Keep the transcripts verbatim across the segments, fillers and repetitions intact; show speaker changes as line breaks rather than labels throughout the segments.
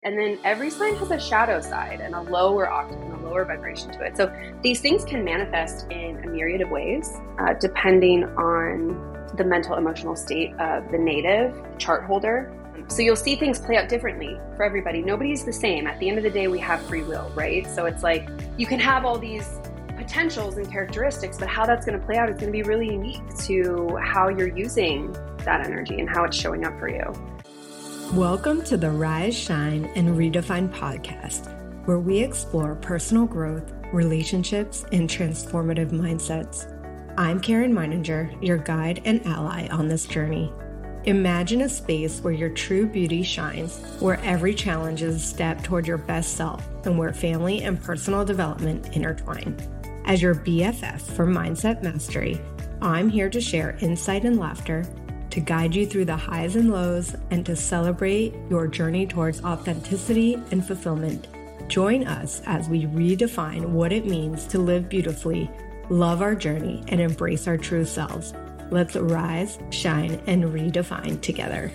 And then every sign has a shadow side and a lower octave and a lower vibration to it. So these things can manifest in a myriad of ways, uh, depending on the mental, emotional state of the native chart holder. So you'll see things play out differently for everybody. Nobody's the same. At the end of the day, we have free will, right? So it's like you can have all these potentials and characteristics, but how that's going to play out is going to be really unique to how you're using that energy and how it's showing up for you.
Welcome to the Rise, Shine, and Redefine podcast, where we explore personal growth, relationships, and transformative mindsets. I'm Karen Meininger, your guide and ally on this journey. Imagine a space where your true beauty shines, where every challenge is a step toward your best self, and where family and personal development intertwine. As your B F F for Mindset Mastery, I'm here to share insight and laughter, to guide you through the highs and lows, and to celebrate your journey towards authenticity and fulfillment. Join us as we redefine what it means to live beautifully, love our journey, and embrace our true selves. Let's rise, shine, and redefine together.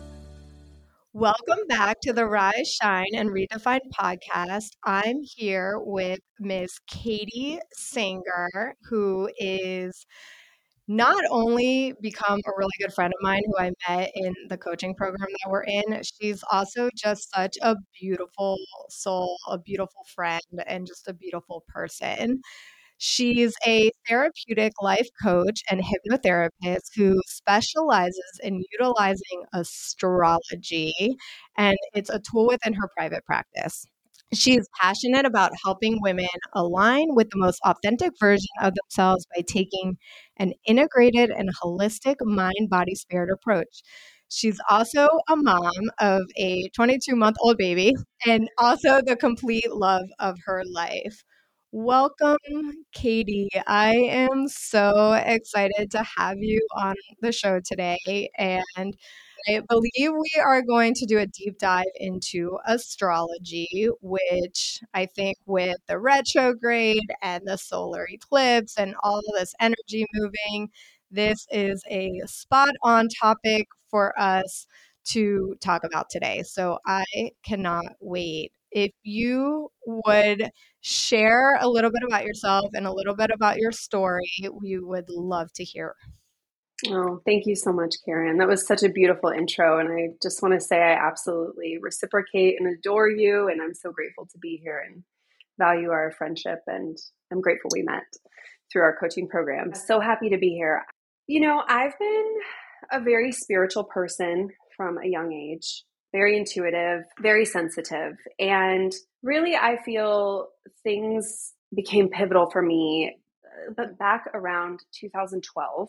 Welcome back to the Rise, Shine, and Redefine podcast. I'm here with Miss Katie Sanger, who is not only become a really good friend of mine who I met in the coaching program that we're in, she's also just such a beautiful soul, a beautiful friend, and just a beautiful person. She's a therapeutic life coach and hypnotherapist who specializes in utilizing astrology, and it's a tool within her private practice. She's passionate about helping women align with the most authentic version of themselves by taking an integrated and holistic mind, body, spirit approach. She's also a mom of a twenty-two-month-old baby and also the complete love of her life. Welcome, Katie. I am so excited to have you on the show today, and I believe we are going to do a deep dive into astrology, which I think with the retrograde and the solar eclipse and all of this energy moving, this is a spot on topic for us to talk about today. So I cannot wait. If you would share a little bit about yourself and a little bit about your story, we would love to hear.
Oh, thank you so much, Karen. That was such a beautiful intro. And I just want to say I absolutely reciprocate and adore you. And I'm so grateful to be here and value our friendship. And I'm grateful we met through our coaching program. So happy to be here. You know, I've been a very spiritual person from a young age, very intuitive, very sensitive. And really, I feel things became pivotal for me. But back around two thousand twelve,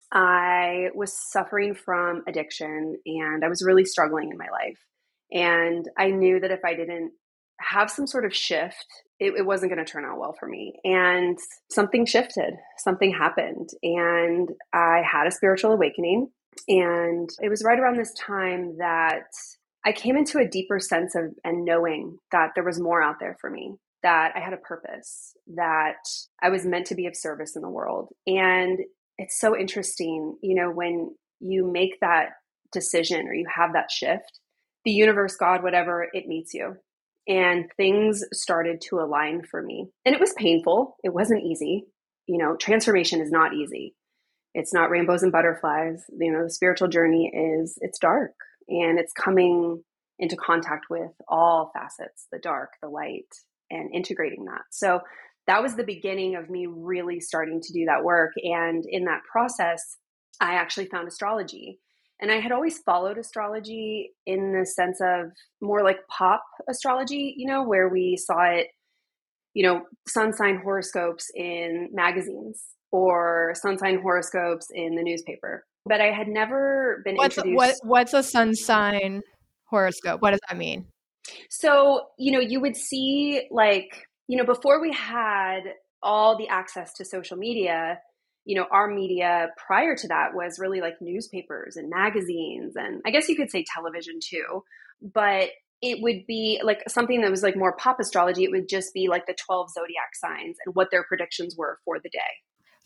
I was suffering from addiction and I was really struggling in my life. And I knew that if I didn't have some sort of shift, it, it wasn't going to turn out well for me. And something shifted, something happened, and I had a spiritual awakening. And it was right around this time that I came into a deeper sense of and knowing that there was more out there for me, that I had a purpose, that I was meant to be of service in the world. And it's so interesting, you know, when you make that decision or you have that shift, the universe, God, whatever, it meets you. And things started to align for me. And it was painful. It wasn't easy. You know, transformation is not easy. It's not rainbows and butterflies. You know, the spiritual journey is, it's dark and it's coming into contact with all facets, the dark, the light, and integrating that. So that was the beginning of me really starting to do that work. And in that process, I actually found astrology. And I had always followed astrology in the sense of more like pop astrology, you know, where we saw it, you know, sun sign horoscopes in magazines or sun sign horoscopes in the newspaper. But I had never been
What's
introduced.
What, what's a sun sign horoscope? What does that mean?
So, you know, you would see like, you know, before we had all the access to social media, you know, our media prior to that was really like newspapers and magazines, and I guess you could say television too, but it would be like something that was like more pop astrology. It would just be like the twelve zodiac signs and what their predictions were for the day.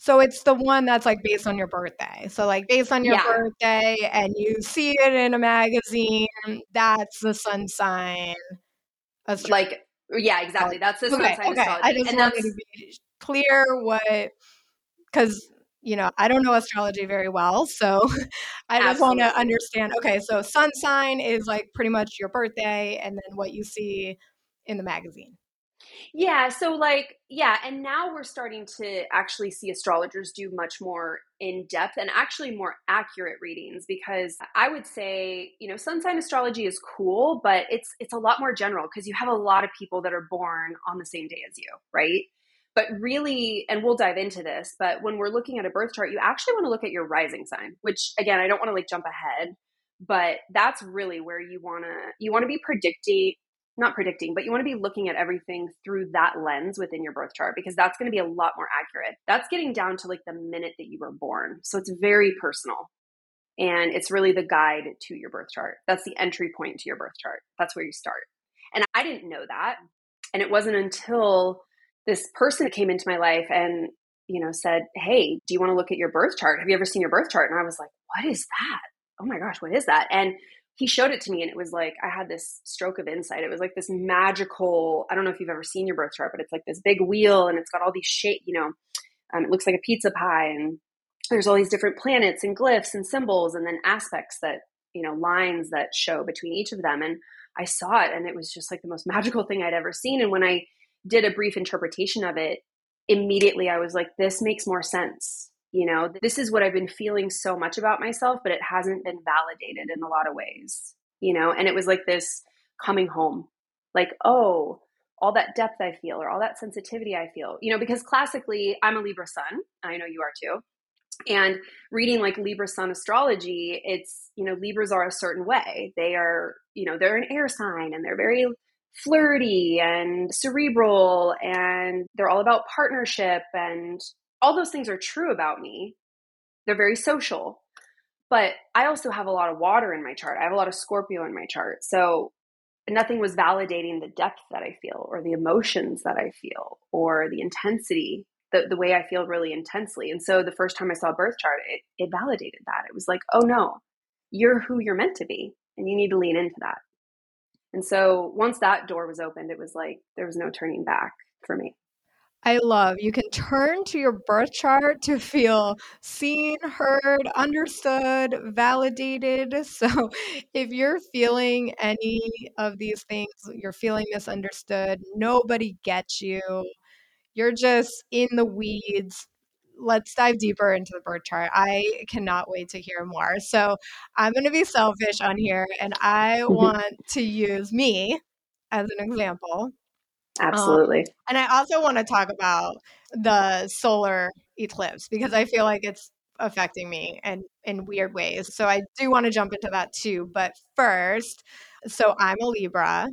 So it's the one that's like based on your birthday. So like based on your
Yeah.
birthday and you see it in a magazine, that's the sun sign astrology.
Like, yeah, exactly. That's the sun
Okay,
sign
okay. I
astrology.
just
And
wanted to
that's,
be clear what, because, you know, I don't know astrology very well. So I just want to
absolutely.
understand. Okay, so sun sign is like pretty much your birthday and then what you see in the magazine.
Yeah, so like, yeah, and now we're starting to actually see astrologers do much more in depth and actually more accurate readings, because I would say, you know, sun sign astrology is cool, but it's it's a lot more general because you have a lot of people that are born on the same day as you, right? But really, and we'll dive into this, but when we're looking at a birth chart, you actually want to look at your rising sign, which again, I don't want to like jump ahead, but that's really where you want to you want to be predicting not predicting, but you want to be looking at everything through that lens within your birth chart, because that's going to be a lot more accurate. That's getting down to like the minute that you were born. So it's very personal. And it's really the guide to your birth chart. That's the entry point to your birth chart. That's where you start. And I didn't know that. And it wasn't until this person came into my life and, you know, said, "Hey, do you want to look at your birth chart? Have you ever seen your birth chart?" And I was like, "What is that? Oh my gosh, what is that?" And he showed it to me, and it was like, I had this stroke of insight. It was like this magical, I don't know if you've ever seen your birth chart, but it's like this big wheel and it's got all these shape, you know, um, it looks like a pizza pie, and there's all these different planets and glyphs and symbols and then aspects that, you know, lines that show between each of them. And I saw it and it was just like the most magical thing I'd ever seen. And when I did a brief interpretation of it, immediately I was like, this makes more sense. You know, this is what I've been feeling so much about myself, but it hasn't been validated in a lot of ways, you know? And it was like this coming home, like, oh, all that depth I feel or all that sensitivity I feel, you know, because classically I'm a Libra sun. I know you are too. And reading like Libra sun astrology, it's, you know, Libras are a certain way. They are, you know, they're an air sign and they're very flirty and cerebral and they're all about partnership, and all those things are true about me. They're very social. But I also have a lot of water in my chart. I have a lot of Scorpio in my chart. So nothing was validating the depth that I feel or the emotions that I feel or the intensity, the, the way I feel really intensely. And so the first time I saw a birth chart, it, it validated that. It was like, oh no, you're who you're meant to be and you need to lean into that. And so once that door was opened, it was like there was no turning back for me.
I love you can turn to your birth chart to feel seen, heard, understood, validated. So if you're feeling any of these things, you're feeling misunderstood, nobody gets you, you're just in the weeds. Let's dive deeper into the birth chart. I cannot wait to hear more. So I'm going to be selfish on here and I want to use me as an example. Um,
Absolutely.
and I also want to talk about the solar eclipse because I feel like it's affecting me and in weird ways. So I do want to jump into that too. But first, so I'm a Libra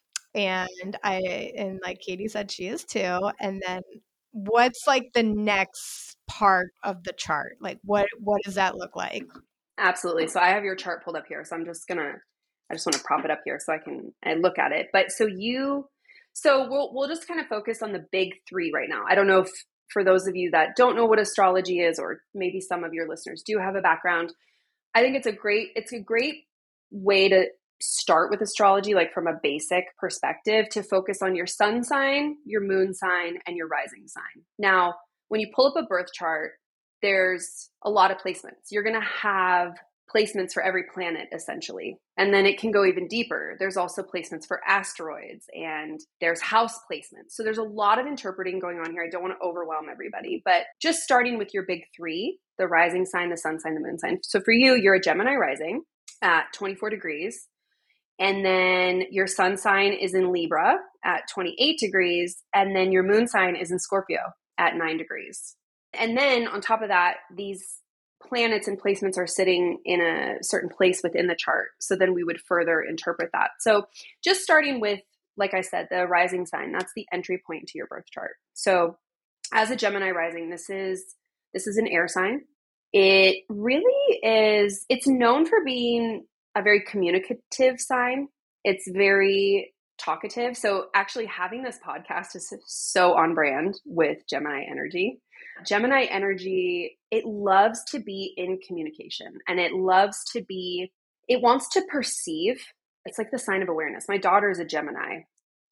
and I and like Katie said she is too. And then what's like the next part of the chart? Like what what does that look like?
Absolutely. So I have your chart pulled up here. So I'm just going to, I just want to prop it up here so I can I look at it. But so you, so we'll, we'll just kind of focus on the big three right now. I don't know if for those of you that don't know what astrology is, or maybe some of your listeners do have a background, I think it's a great, it's a great way to start with astrology, like from a basic perspective, to focus on your sun sign, your moon sign, and your rising sign. Now, when you pull up a birth chart, there's a lot of placements. You're going to have placements for every planet, essentially. And then it can go even deeper. There's also placements for asteroids and there's house placements. So there's a lot of interpreting going on here. I don't want to overwhelm everybody, but just starting with your big three, the rising sign, the sun sign, the moon sign. So for you, you're a Gemini rising at twenty-four degrees. And then your sun sign is in Libra at twenty-eight degrees. And then your moon sign is in Scorpio at nine degrees. And then on top of that, these planets and placements are sitting in a certain place within the chart. So then we would further interpret that. So just starting with, like I said, the rising sign, that's the entry point to your birth chart. So as a Gemini rising, this is, this is an air sign. It really is, it's known for being a very communicative sign. It's very talkative. So actually having this podcast is so on brand with Gemini energy. Gemini energy, it loves to be in communication, and it loves to be, it wants to perceive. It's like the sign of awareness. My daughter is a Gemini.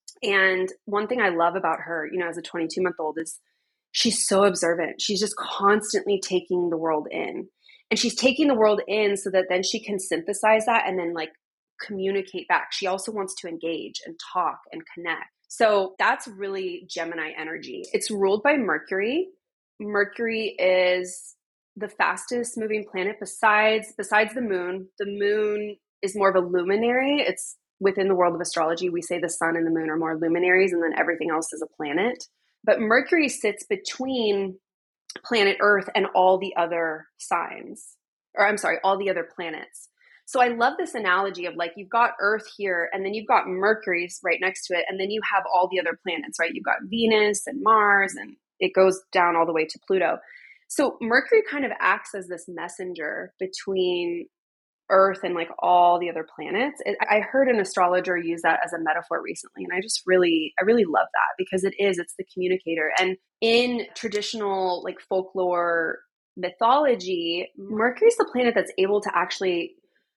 And one thing I love about her, you know, as a twenty-two month old is she's so observant. She's just constantly taking the world in. And she's taking the world in so that then she can synthesize that and then like communicate back. She also wants to engage and talk and connect. So that's really Gemini energy. It's ruled by Mercury. Mercury is the fastest moving planet besides besides the moon. The moon is more of a luminary. It's within the world of astrology, we say the sun and the moon are more luminaries, and then everything else is a planet. But Mercury sits between planet Earth and all the other signs, or I'm sorry, all the other planets. So I love this analogy of like, you've got Earth here, and then you've got Mercury right next to it, and then you have all the other planets, right? You've got Venus and Mars, and it goes down all the way to Pluto. So Mercury kind of acts as this messenger between Earth and like all the other planets. It, I heard an astrologer use that as a metaphor recently, and I just really, I really love that because it is, it's the communicator. And in traditional like folklore mythology, Mercury's the planet that's able to actually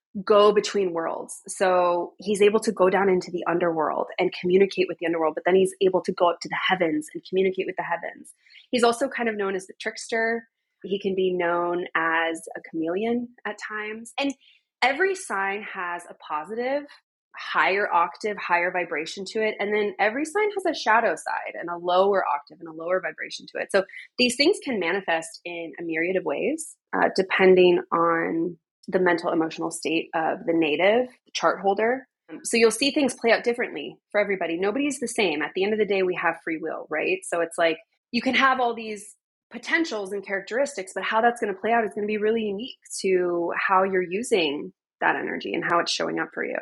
go between worlds. So he's able to go down into the underworld and communicate with the underworld, but then he's able to go up to the heavens and communicate with the heavens. He's also kind of known as the trickster. He can be known as a chameleon at times. And every sign has a positive, higher octave, higher vibration to it. And then every sign has a shadow side and a lower octave and a lower vibration to it. So these things can manifest in a myriad of ways, uh, depending on the mental emotional state of the native, the chart holder. So you'll see things play out differently for everybody. Nobody's the same. At the end of the day, we have free will, right? So it's like you can have all these potentials and characteristics, but how that's going to play out is going to be really unique to how you're using that energy and how it's showing up for you.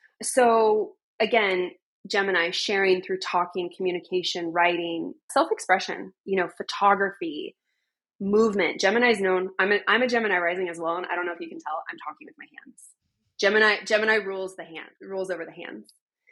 So again, Gemini, sharing through talking, communication, writing, self-expression, you know, photography, movement. Gemini is known, I'm a, I'm a Gemini rising as well, and I don't know if you can tell, I'm talking with my hands. Gemini Gemini rules the hand, rules over the hands.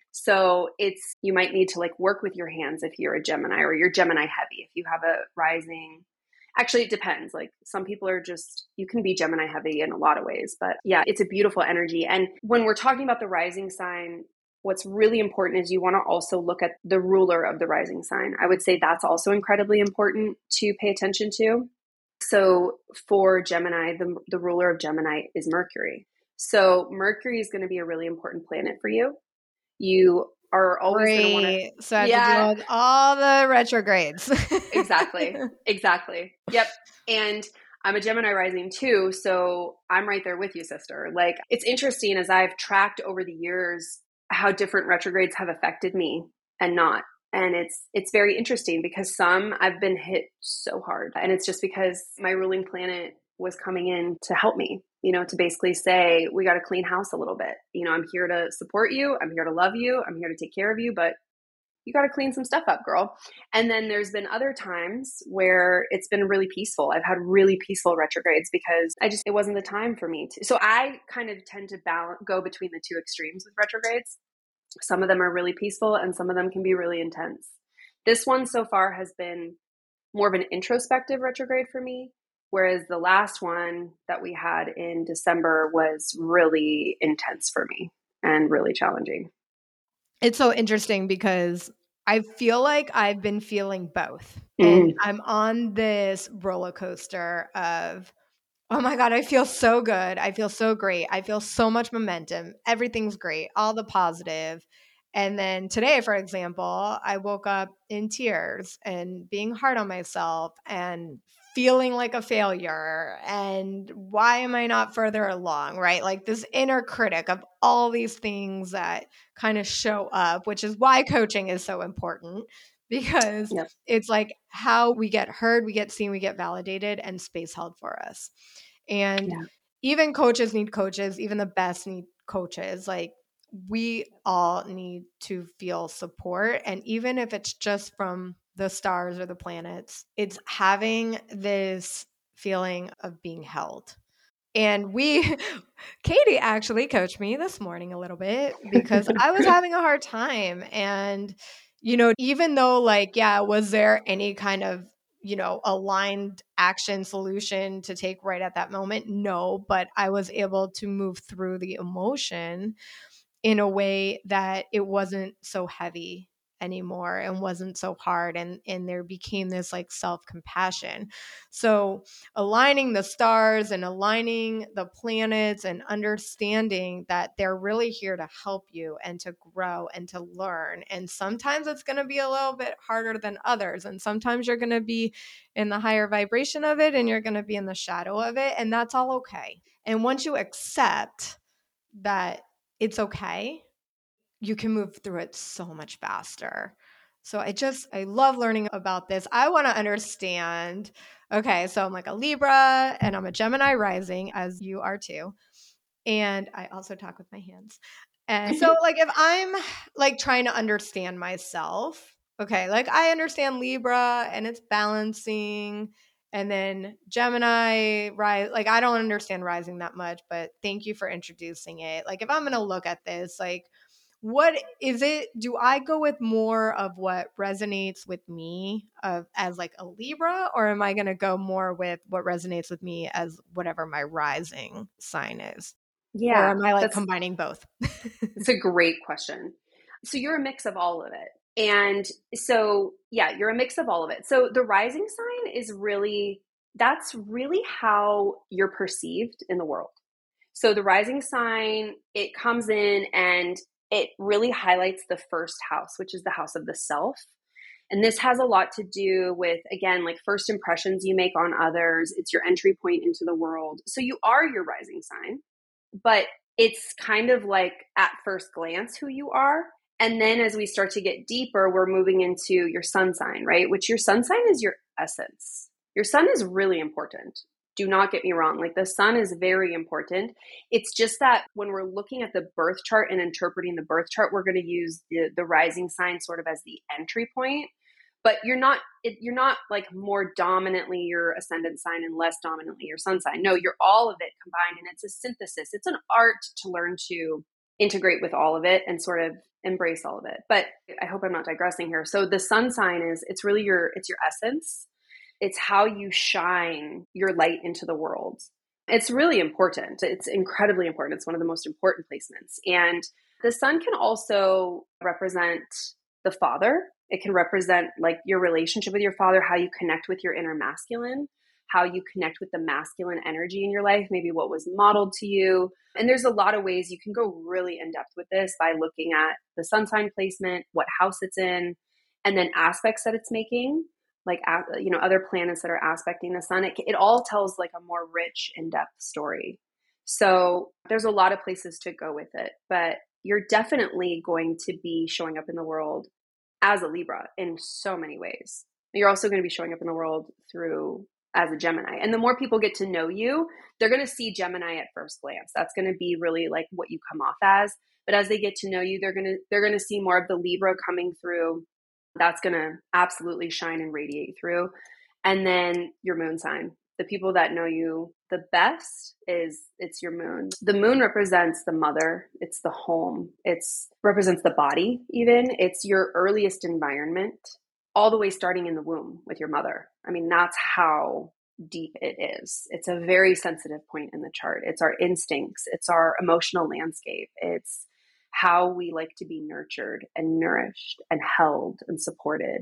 So it's, you might need to like work with your hands if you're a Gemini, or you're Gemini heavy. If you have a rising, actually it depends. Like some people are just, you can be Gemini heavy in a lot of ways, but yeah, it's a beautiful energy. And when we're talking about the rising sign, what's really important is you want to also look at the ruler of the rising sign. I would say that's also incredibly important to pay attention to. So for Gemini, the, the ruler of Gemini is Mercury. So Mercury is going to be a really important planet for you. You are always going to want to.
So I have yeah. to do all, all the retrogrades.
Exactly. Exactly. Yep. And I'm a Gemini rising too. So I'm right there with you, sister. Like it's interesting as I've tracked over the years how different retrogrades have affected me and not. And it's it's very interesting because some I've been hit so hard. And it's just because my ruling planet was coming in to help me, you know, to basically say, we got to clean house a little bit. You know, I'm here to support you. I'm here to love you. I'm here to take care of you, but you got to clean some stuff up, girl. And then there's been other times where it's been really peaceful. I've had really peaceful retrogrades because I just, it wasn't the time for me to. So I kind of tend to balance, go between the two extremes with retrogrades. Some of them are really peaceful and some of them can be really intense. This one so far has been more of an introspective retrograde for me, whereas the last one that we had in December was really intense for me and really challenging.
It's so interesting because I feel like I've been feeling both. Mm. And I'm on this roller coaster of, oh my God, I feel so good. I feel so great. I feel so much momentum. Everything's great. All the positive. And then today, for example, I woke up in tears and being hard on myself and feeling like a failure. And why am I not further along, right? Like this inner critic of all these things that kind of show up, which is why coaching is so important. Because yep. It's like how we get heard, we get seen, we get validated, and space held for us. And yeah. Even coaches need coaches, even the best need coaches. Like we all need to feel support. And even if it's just from the stars or the planets, it's having this feeling of being held. And we, Katie actually coached me this morning a little bit because I was having a hard time. And, you know, even though like, yeah, was there any kind of, you know, aligned action solution to take right at that moment? No, but I was able to move through the emotion in a way that it wasn't so heavy anymore and wasn't so hard, and and there became this like self-compassion. So aligning the stars and aligning the planets and understanding that they're really here to help you and to grow and to learn, and sometimes it's going to be a little bit harder than others, and sometimes you're going to be in the higher vibration of it and you're going to be in the shadow of it, and that's all okay. And once you accept that it's okay, you can move through it so much faster. So I just, I love learning about this. I want to understand. Okay, so I'm like a Libra and I'm a Gemini rising, as you are too. And I also talk with my hands. And so, like, if I'm like trying to understand myself, okay, like I understand Libra and it's balancing. And then Gemini, rise, like I don't understand rising that much, but thank you for introducing it. Like, if I'm going to look at this, like, what is it? Do I go with more of what resonates with me of as like a Libra, or am I going to go more with what resonates with me as whatever my rising sign is? Or
Yeah,
am I like
that's
combining both?
it's a great question. So you're a mix of all of it. And so, yeah, you're a mix of all of it. So the rising sign is really, that's really how you're perceived in the world. So the rising sign, it comes in and it really highlights the first house, which is the house of the self. And this has a lot to do with, again, like first impressions you make on others. It's your entry point into the world. So you are your rising sign, but it's kind of like at first glance who you are. And then as we start to get deeper, we're moving into your sun sign, right? Which your sun sign is your essence. Your sun is really important. Do not get me wrong. Like the sun is very important. It's just that when we're looking at the birth chart and interpreting the birth chart, we're going to use the, the rising sign sort of as the entry point. But you're not it, you're not like more dominantly your ascendant sign and less dominantly your sun sign. No, you're all of it combined, and it's a synthesis. It's an art to learn to integrate with all of it and sort of embrace all of it. But I hope I'm not digressing here. So the sun sign is it's really your it's your essence. It's how you shine your light into the world. It's really important. It's incredibly important. It's one of the most important placements. And the sun can also represent the father. It can represent like your relationship with your father, how you connect with your inner masculine, how you connect with the masculine energy in your life, maybe what was modeled to you. And there's a lot of ways you can go really in depth with this by looking at the sun sign placement, what house it's in, and then aspects that it's making, like, you know, other planets that are aspecting the sun. It, it all tells like a more rich, in-depth story. So there's a lot of places to go with it, but you're definitely going to be showing up in the world as a Libra in so many ways. You're also going to be showing up in the world through as a Gemini. And the more people get to know you, they're going to see Gemini at first glance. That's going to be really like what you come off as. But as they get to know you, they're going to they're going to see more of the Libra coming through. That's going to absolutely shine and radiate through. And then your moon sign. The people that know you the best is it's your moon. The moon represents the mother. It's the home. It's represents the body even. It's your earliest environment, all the way starting in the womb with your mother. I mean, that's how deep it is. It's a very sensitive point in the chart. It's our instincts. It's our emotional landscape. It's how we like to be nurtured and nourished and held and supported.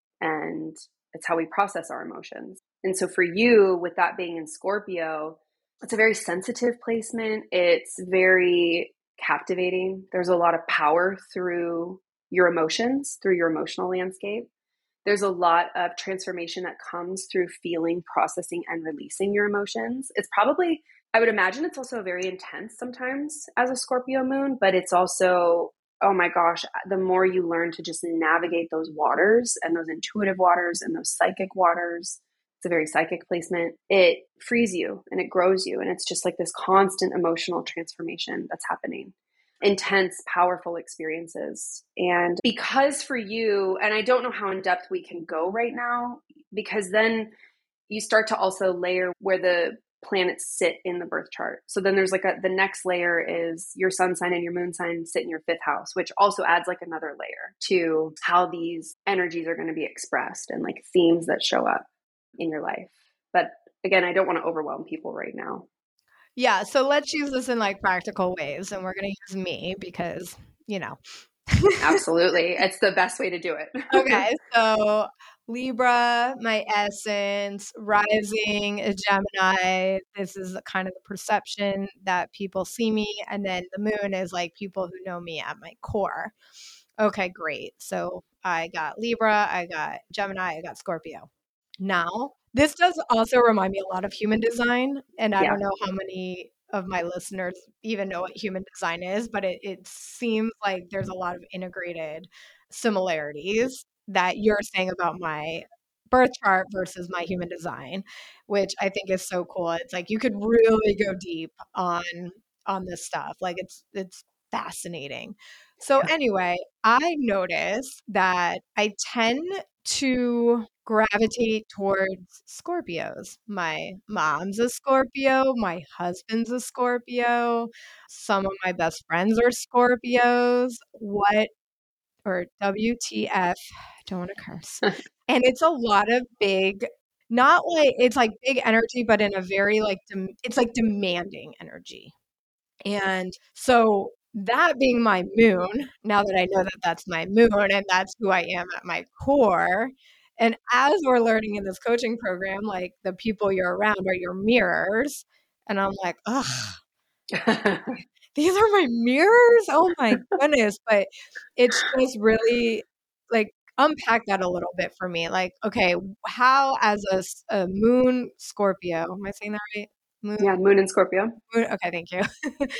And it's how we process our emotions. And so for you, with that being in Scorpio, it's a very sensitive placement. It's very captivating. There's a lot of power through your emotions, through your emotional landscape. There's a lot of transformation that comes through feeling, processing, and releasing your emotions. It's probably, I would imagine it's also very intense sometimes as a Scorpio moon, but it's also, oh my gosh, the more you learn to just navigate those waters and those intuitive waters and those psychic waters, it's a very psychic placement, it frees you and it grows you. And it's just like this constant emotional transformation that's happening. Intense, powerful experiences. And because for you, and I don't know how in depth we can go right now, because then you start to also layer where the planets sit in the birth chart. So then there's like a, the next layer is your sun sign and your moon sign sit in your fifth house, which also adds like another layer to how these energies are going to be expressed and like themes that show up in your life. But again, I don't want to overwhelm people right now.
Yeah. So let's use this in like practical ways. And we're going to use me because, you know.
Absolutely. It's the best way to do it.
Okay. So Libra, my essence, rising is Gemini. This is kind of the perception that people see me. And then the moon is like people who know me at my core. Okay, great. So I got Libra, I got Gemini, I got Scorpio. Now, this does also remind me a lot of human design. And I
Yeah.
don't know how many of my listeners even know what human design is, but it, it seems like there's a lot of integrated similarities that you're saying about my birth chart versus my human design, which I think is so cool. It's like you could really go deep on on this stuff. Like it's it's fascinating. So anyway, I notice that I tend to gravitate towards Scorpios. My mom's a Scorpio, my husband's a Scorpio, some of my best friends are Scorpios. What or W T F, I don't want to curse. And it's a lot of big, not like it's like big energy, but in a very like, dem- it's like demanding energy. And so that being my moon, now that I know that that's my moon and that's who I am at my core. And as we're learning in this coaching program, like the people you're around are your mirrors. And I'm like, ugh, these are my mirrors. Oh my goodness. But it's just really like unpack that a little bit for me. Like, okay, how as a, s- a moon Scorpio, am I saying that right? Moon,
Yeah, moon and Scorpio.
moon okay, thank you.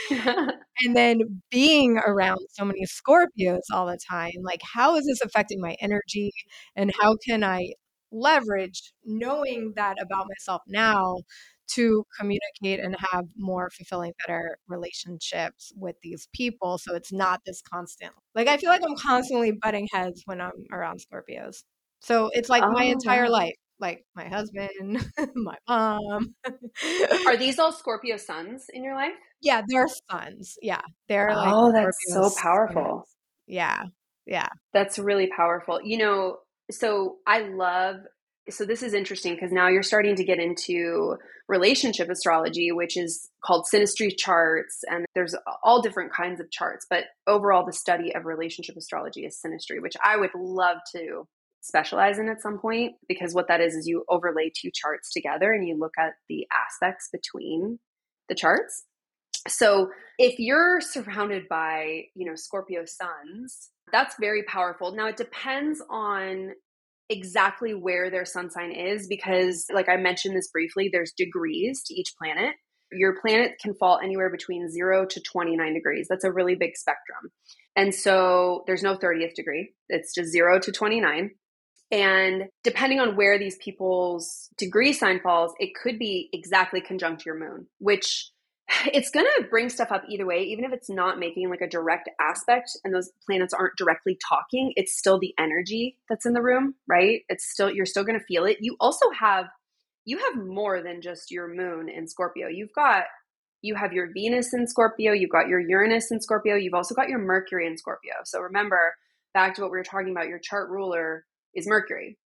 And then being around so many Scorpios all the time, like how is this affecting my energy and how can I leverage knowing that about myself now to communicate and have more fulfilling, better relationships with these people so it's not this constant. Like I feel like I'm constantly butting heads when I'm around Scorpios. So it's like my
Oh,
entire
wow.
life, like my husband, my mom.
Are these all Scorpio suns in your life?
Yeah, they're sons. Yeah, they're like
Oh, that's
Scorpio
so powerful.
sons. Yeah, yeah.
That's really powerful. You know, so I love, so this is interesting because now you're starting to get into relationship astrology, which is called synastry charts. And there's all different kinds of charts. But overall, the study of relationship astrology is synastry, which I would love to specialize in at some point because what that is is you overlay two charts together and you look at the aspects between the charts. So if you're surrounded by, you know, Scorpio suns, that's very powerful. Now it depends on exactly where their sun sign is because like I mentioned this briefly, there's degrees to each planet. Your planet can fall anywhere between zero to twenty-nine degrees. That's a really big spectrum. And so there's no thirtieth degree. It's just zero to twenty-nine. And depending on where these people's degree sign falls, it could be exactly conjunct your moon, which it's going to bring stuff up either way, even if it's not making like a direct aspect and those planets aren't directly talking, it's still the energy that's in the room, right? It's still, you're still going to feel it. You also have, you have more than just your moon in Scorpio. You've got, you have your Venus in Scorpio, you've got your Uranus in Scorpio, you've also got your Mercury in Scorpio. So remember, back to what we were talking about, your chart ruler is Mercury.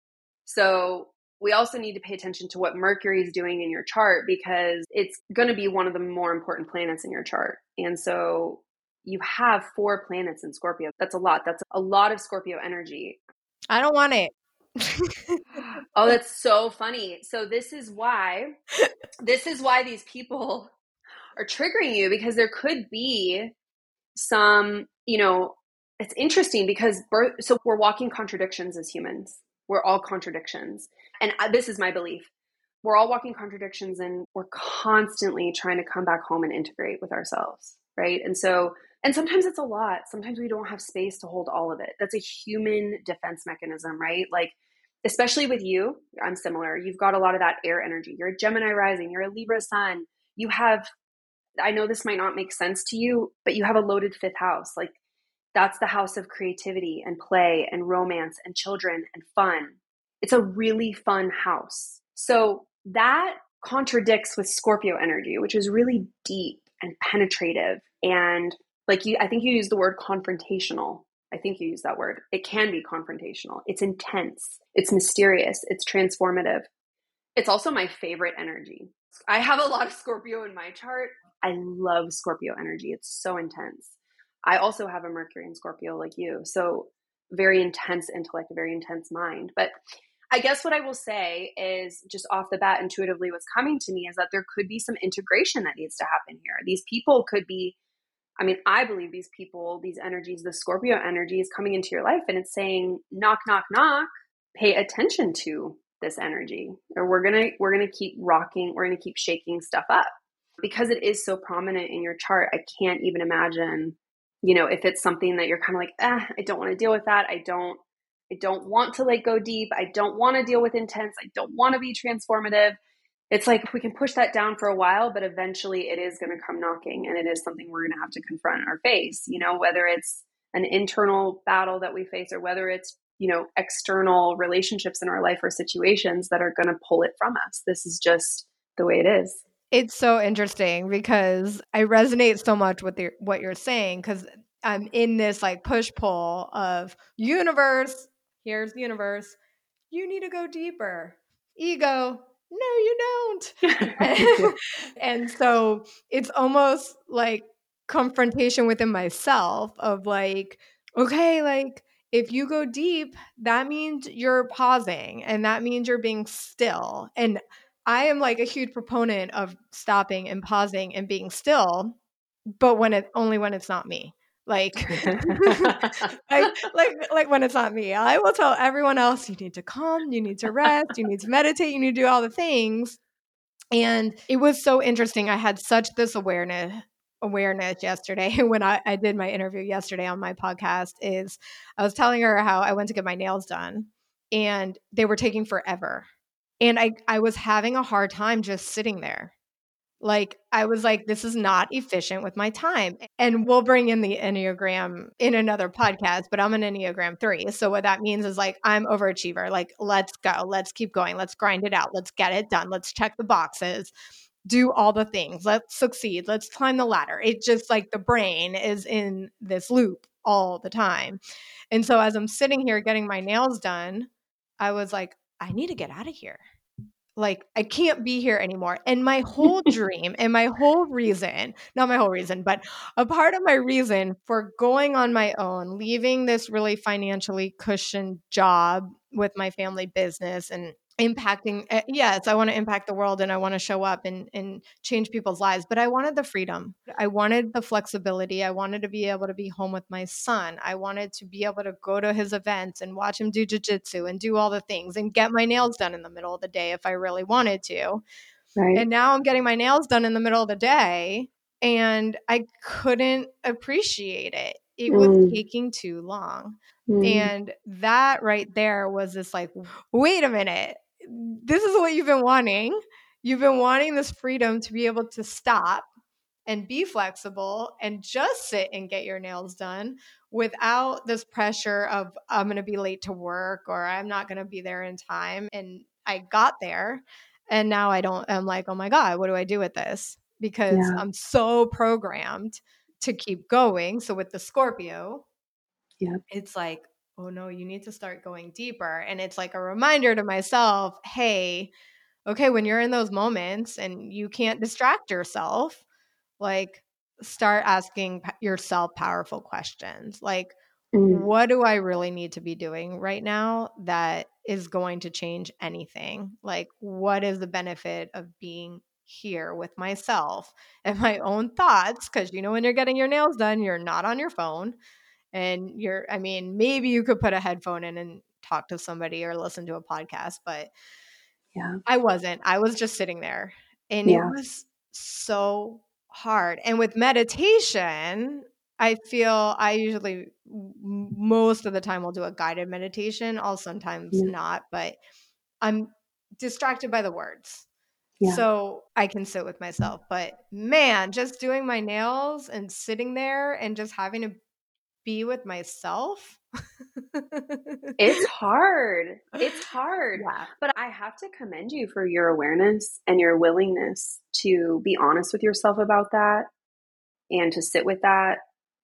So we also need to pay attention to what Mercury is doing in your chart because it's going to be one of the more important planets in your chart. And so you have four planets in Scorpio. That's a lot. That's a lot of Scorpio energy.
I don't want it.
Oh, that's so funny. So this is why, this is why these people are triggering you because there could be some, you know, it's interesting because birth, so we're walking contradictions as humans. We're all contradictions. And this is my belief. We're all walking contradictions and we're constantly trying to come back home and integrate with ourselves, right? And so, and sometimes it's a lot. Sometimes we don't have space to hold all of it. That's a human defense mechanism, right? Like, especially with you, I'm similar. You've got a lot of that air energy. You're a Gemini rising, you're a Libra sun. You have, I know this might not make sense to you, but you have a loaded fifth house. Like, that's the house of creativity and play and romance and children and fun. It's a really fun house. So that contradicts with Scorpio energy, which is really deep and penetrative. And like you, I think you used the word confrontational. I think you used that word. It can be confrontational. It's intense. It's mysterious. It's transformative. It's also my favorite energy. I have a lot of Scorpio in my chart. I love Scorpio energy. It's so intense. I also have a Mercury in Scorpio like you. So very intense intellect, very intense mind. But I guess what I will say is just off the bat, intuitively what's coming to me is that there could be some integration that needs to happen here. These people could be, I mean, I believe these people, these energies, the Scorpio energy is coming into your life and it's saying, knock, knock, knock, pay attention to this energy, or we're going to, we're going to keep rocking. We're going to keep shaking stuff up because it is so prominent in your chart. I can't even imagine, you know, if it's something that you're kind of like, ah, I don't want to deal with that. I don't, I don't want to like go deep. I don't want to deal with intense. I don't want to be transformative. It's like we can push that down for a while, but eventually it is going to come knocking, and it is something we're going to have to confront or face, you know, whether it's an internal battle that we face or whether it's, you know, external relationships in our life or situations that are going to pull it from us. This is just the way it is.
It's so interesting because I resonate so much with your, what you're saying, because I'm in this like push-pull of universe. Here's the universe. You need to go deeper. Ego. No, you don't. and, and so it's almost like confrontation within myself of like, okay, like if you go deep, that means you're pausing and that means you're being still. And I am like a huge proponent of stopping and pausing and being still, but when it only when it's not me. Like, like, like, like when it's not me, I will tell everyone else, you need to calm, you need to rest, you need to meditate, you need to do all the things. And it was so interesting. I had such this awareness awareness yesterday when I, I did my interview yesterday on my podcast. Is I was telling her how I went to get my nails done and they were taking forever. And I, I was having a hard time just sitting there. Like, I was like, this is not efficient with my time. And we'll bring in the Enneagram in another podcast, but I'm an Enneagram three. So what that means is like, I'm overachiever. Like, let's go. Let's keep going. Let's grind it out. Let's get it done. Let's check the boxes, do all the things. Let's succeed. Let's climb the ladder. It's just like the brain is in this loop all the time. And so as I'm sitting here getting my nails done, I was like, I need to get out of here. Like, I can't be here anymore. And my whole dream and my whole reason, not my whole reason, but a part of my reason for going on my own, leaving this really financially cushioned job with my family business and impacting, uh, yes, I want to impact the world and I want to show up and, and change people's lives, but I wanted the freedom. I wanted the flexibility. I wanted to be able to be home with my son. I wanted to be able to go to his events and watch him do jujitsu and do all the things and get my nails done in the middle of the day if I really wanted to.
Right.
And now I'm getting my nails done in the middle of the day and I couldn't appreciate it. It was
Mm.
taking too long.
Mm.
And that right there was this like, wait a minute, this is what you've been wanting. You've been wanting this freedom to be able to stop and be flexible and just sit and get your nails done without this pressure of I'm going to be late to work or I'm not going to be there in time. And I got there and now I don't, I'm like, oh my God, what do I do with this? Because
Yeah.
I'm so programmed to keep going. So with the Scorpio,
Yeah.
it's like, oh no, you need to start going deeper. And it's like a reminder to myself, hey, okay, when you're in those moments and you can't distract yourself, like start asking p- yourself powerful questions. Like,
Mm.
what do I really need to be doing right now that is going to change anything? Like, what is the benefit of being here with myself and my own thoughts? Because, you know, when you're getting your nails done, you're not on your phone. And you're, I mean, maybe you could put a headphone in and talk to somebody or listen to a podcast, but
Yeah.
I wasn't. I was just sitting there and it
Yeah.
was so hard. And with meditation, I feel I usually, m- most of the time, will do a guided meditation. I'll sometimes
Yeah.
not, but I'm distracted by the words.
Yeah.
So I can sit with myself. But man, just doing my nails and sitting there and just having to be with myself.
It's hard. It's hard.
Yeah.
But I have to commend you for your awareness and your willingness to be honest with yourself about that and to sit with that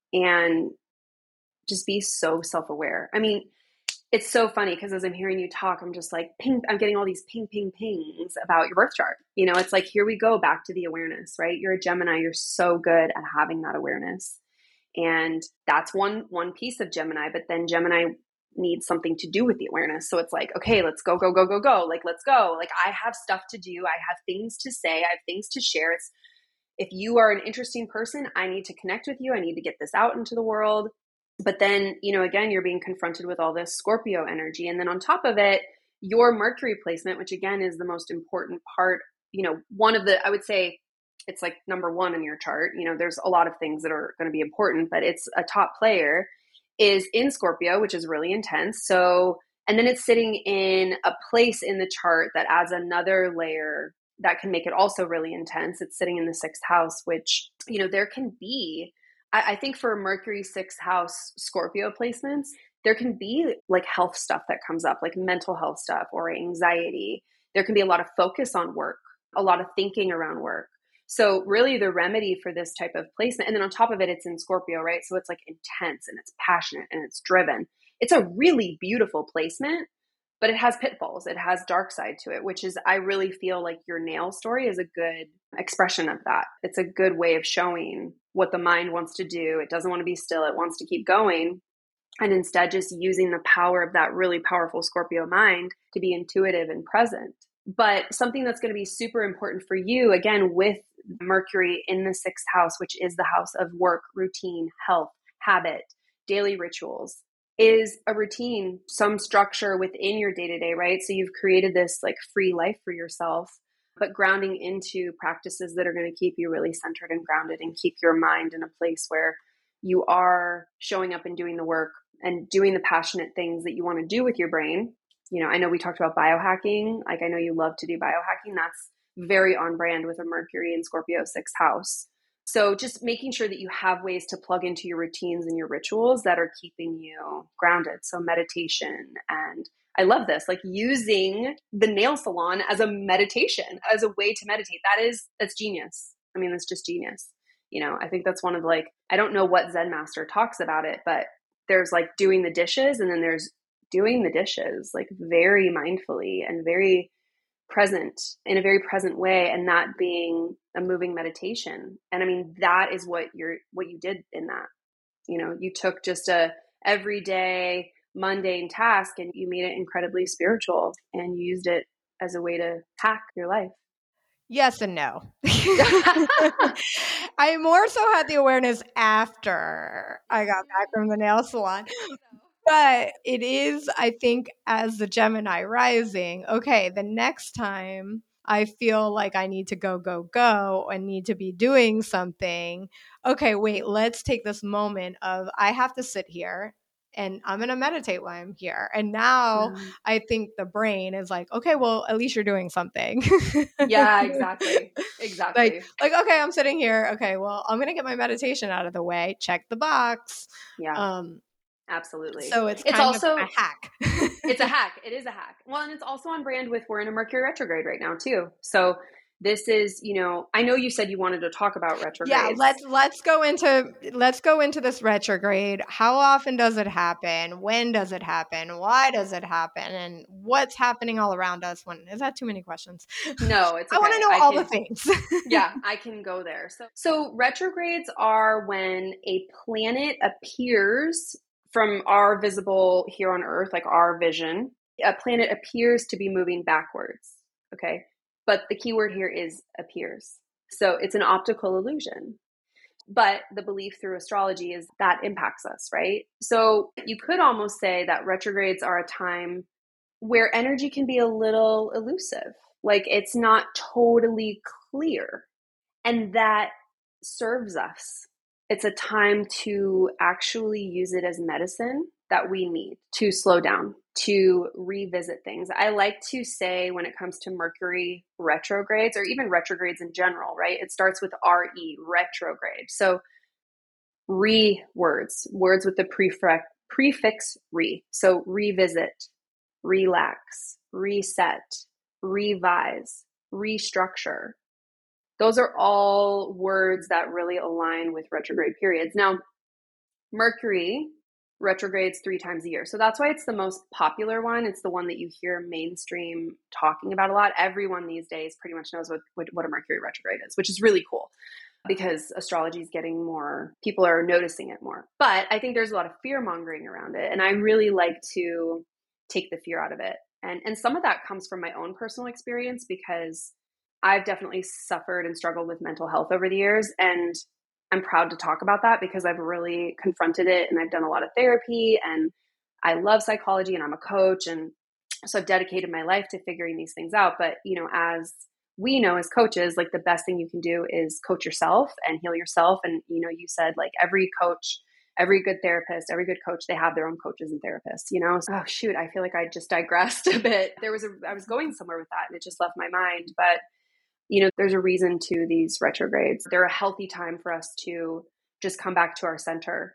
and just be so self-aware. I mean, it's so funny because as I'm hearing you talk, I'm just like, ping, I'm getting all these ping, ping, pings about your birth chart. You know, it's like, here we go back to the awareness, right? You're a Gemini. You're so good at having that awareness. And that's one, one piece of Gemini, but then Gemini needs something to do with the awareness. So it's like, okay, let's go, go, go, go, go. Like, let's go. Like, I have stuff to do. I have things to say. I have things to share. It's, if you are an interesting person, I need to connect with you. I need to get this out into the world. But then, you know, again, you're being confronted with all this Scorpio energy. And then on top of it, your Mercury placement, which again is the most important part, you know, one of the, I would say it's like number one in your chart. You know, there's a lot of things that are going to be important, but it's a top player is in Scorpio, which is really intense. So, and then it's sitting in a place in the chart that adds another layer that can make it also really intense. It's sitting in the sixth house, which, you know, there can be, I, I think for Mercury sixth house Scorpio placements, there can be like health stuff that comes up, like mental health stuff or anxiety. There can be a lot of focus on work, a lot of thinking around work. So really the remedy for this type of placement, and then on top of it, it's in Scorpio, right? So it's like intense and it's passionate and it's driven. It's a really beautiful placement, but it has pitfalls. It has dark side to it, which is, I really feel like your nail story is a good expression of that. It's a good way of showing what the mind wants to do. It doesn't want to be still. It wants to keep going. And instead just using the power of that really powerful Scorpio mind to be intuitive and present. But something that's going to be super important for you, again, with Mercury in the sixth house, which is the house of work, routine, health, habit, daily rituals, is a routine, some structure within your day-to-day, right? So you've created this like free life for yourself, but grounding into practices that are going to keep you really centered and grounded and keep your mind in a place where you are showing up and doing the work and doing the passionate things that you want to do with your brain. You know, I know we talked about biohacking. Like, I know you love to do biohacking. That's very on brand with a Mercury in Scorpio sixth house. So just making sure that you have ways to plug into your routines and your rituals that are keeping you grounded. So meditation, and I love this, like using the nail salon as a meditation, as a way to meditate. That is, that's genius. I mean, that's just genius. You know, I think that's one of like, I don't know what Zen master talks about it, but there's like doing the dishes and then there's doing the dishes like very mindfully and very present in a very present way, and that being a moving meditation. And I mean, that is what you're, what you did in that. You know, you took just a everyday mundane task and you made it incredibly spiritual, and you used it as a way to hack your life.
Yes and no. I more so had the awareness after I got back from the nail salon. But it is, I think, as the Gemini rising, okay, the next time I feel like I need to go, go, go and need to be doing something, okay, wait, let's take this moment of I have to sit here and I'm going to meditate while I'm here. And now
Yeah.
I think the brain is like, okay, well, at least you're doing something.
Yeah, exactly. Exactly.
like, like, okay, I'm sitting here. Okay, well, I'm going to get my meditation out of the way. Check the box.
Yeah.
Um,
Absolutely.
So it's
It's
kind of
also
a hack.
It's a hack. It is a hack. Well, and it's also on brand with, we're in a Mercury retrograde right now too. So this is, you know, I know you said you wanted to talk about retrogrades.
Yeah, let's let's go into let's go into this retrograde. How often does it happen? When does it happen? Why does it happen? And what's happening all around us? When is that too many questions?
No, it's okay.
I want to know
I
all
can,
the things.
Yeah, I can go there. So so retrogrades are when a planet appears from our visible here on Earth, like our vision. A planet appears to be moving backwards. Okay. But the key word here is appears. So it's an optical illusion. But the belief through astrology is that impacts us, right? So you could almost say that retrogrades are a time where energy can be a little elusive. Like it's not totally clear. And that serves us. It's a time to actually use it as medicine that we need to slow down, to revisit things. I like to say when it comes to Mercury retrogrades, or even retrogrades in general, right? It starts with R E, retrograde. So Re words, words with the prefix, prefix re. So revisit, relax, reset, revise, restructure. Those are all words that really align with retrograde periods. Now, Mercury retrogrades three times a year. So that's why it's the most popular one. It's the one that you hear mainstream talking about a lot. Everyone these days pretty much knows what, what, what a Mercury retrograde is, which is really cool because astrology is getting more, people are noticing it more. But I think there's a lot of fear mongering around it. And I really like to take the fear out of it. And, and some of that comes from my own personal experience because I've definitely suffered and struggled with mental health over the years. And I'm proud to talk about that because I've really confronted it and I've done a lot of therapy and I love psychology and I'm a coach. And so I've dedicated my life to figuring these things out. But, you know, as we know as coaches, like the best thing you can do is coach yourself and heal yourself. And, you know, you said like every coach, every good therapist, every good coach, they have their own coaches and therapists, you know? So, oh shoot, I feel like I just digressed a bit. There was a, I was going somewhere with that and it just left my mind. But you know, there's a reason to these retrogrades. They're a healthy time for us to just come back to our center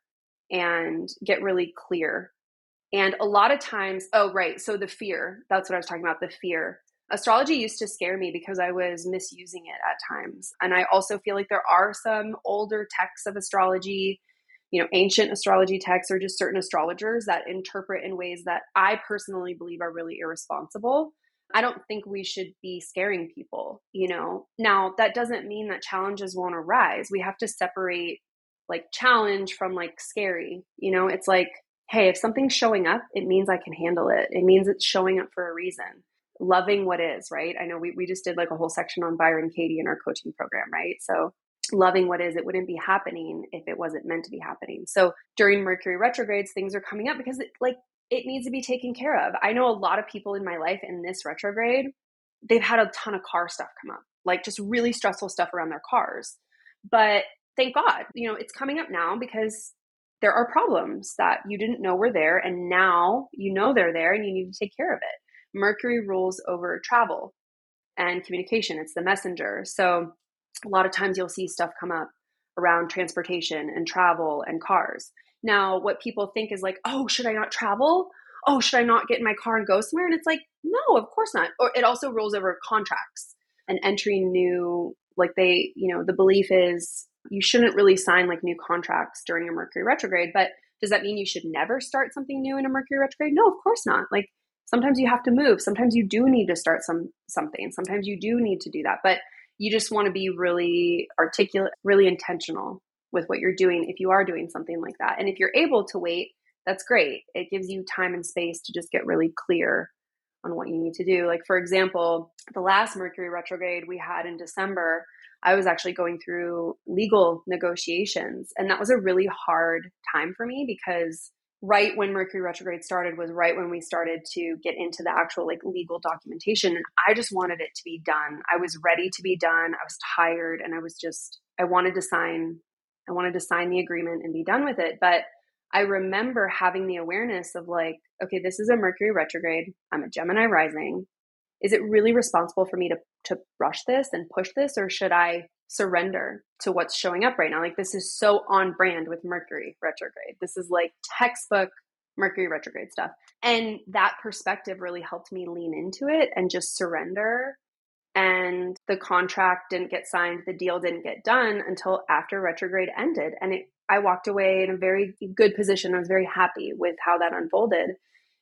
and get really clear. And a lot of times, oh, right. So the fear, that's what I was talking about, the fear. Astrology used to scare me because I was misusing it at times. And I also feel like there are some older texts of astrology, you know, ancient astrology texts or just certain astrologers that interpret in ways that I personally believe are really irresponsible. I don't think we should be scaring people, you know. Now, that doesn't mean that challenges won't arise. We have to separate like challenge from like scary, you know. It's like, hey, if something's showing up, it means I can handle it. It means it's showing up for a reason. Loving what is, right? I know we, we just did like a whole section on Byron Katie in our coaching program, right? So loving what is, it wouldn't be happening if it wasn't meant to be happening. So during Mercury retrogrades, things are coming up because it, like, it needs to be taken care of. I know a lot of people in my life in this retrograde, they've had a ton of car stuff come up, like just really stressful stuff around their cars. But thank God, you know, it's coming up now because there are problems that you didn't know were there. And now you know they're there and you need to take care of it. Mercury rules over travel and communication. It's the messenger. So a lot of times you'll see stuff come up around transportation and travel and cars. Now, what people think is like, oh, should I not travel? Oh, should I not get in my car and go somewhere? And it's like, no, of course not. Or it also rolls over contracts and entering new, like they, you know, the belief is you shouldn't really sign like new contracts during a Mercury retrograde. But does that mean you should never start something new in a Mercury retrograde? No, of course not. Like sometimes you have to move. Sometimes you do need to start some something. Sometimes you do need to do that. But you just want to be really articulate, really intentional with what you're doing if you are doing something like that. And if you're able to wait, that's great. It gives you time and space to just get really clear on what you need to do. Like, for example, the last Mercury retrograde we had in December, I was actually going through legal negotiations. And that was a really hard time for me because right when Mercury retrograde started was right when we started to get into the actual like legal documentation. And I just wanted it to be done. I was ready to be done. I was tired and I was just, I wanted to sign I wanted to sign the agreement and be done with it. But I remember having the awareness of like, okay, this is a Mercury retrograde. I'm a Gemini rising. Is it really responsible for me to, to rush this and push this? Or should I surrender to what's showing up right now? Like this is so on brand with Mercury retrograde. This is like textbook Mercury retrograde stuff. And that perspective really helped me lean into it and just surrender. And the contract didn't get signed, the deal didn't get done until after retrograde ended. And it, I walked away in a very good position. I was very happy with how that unfolded.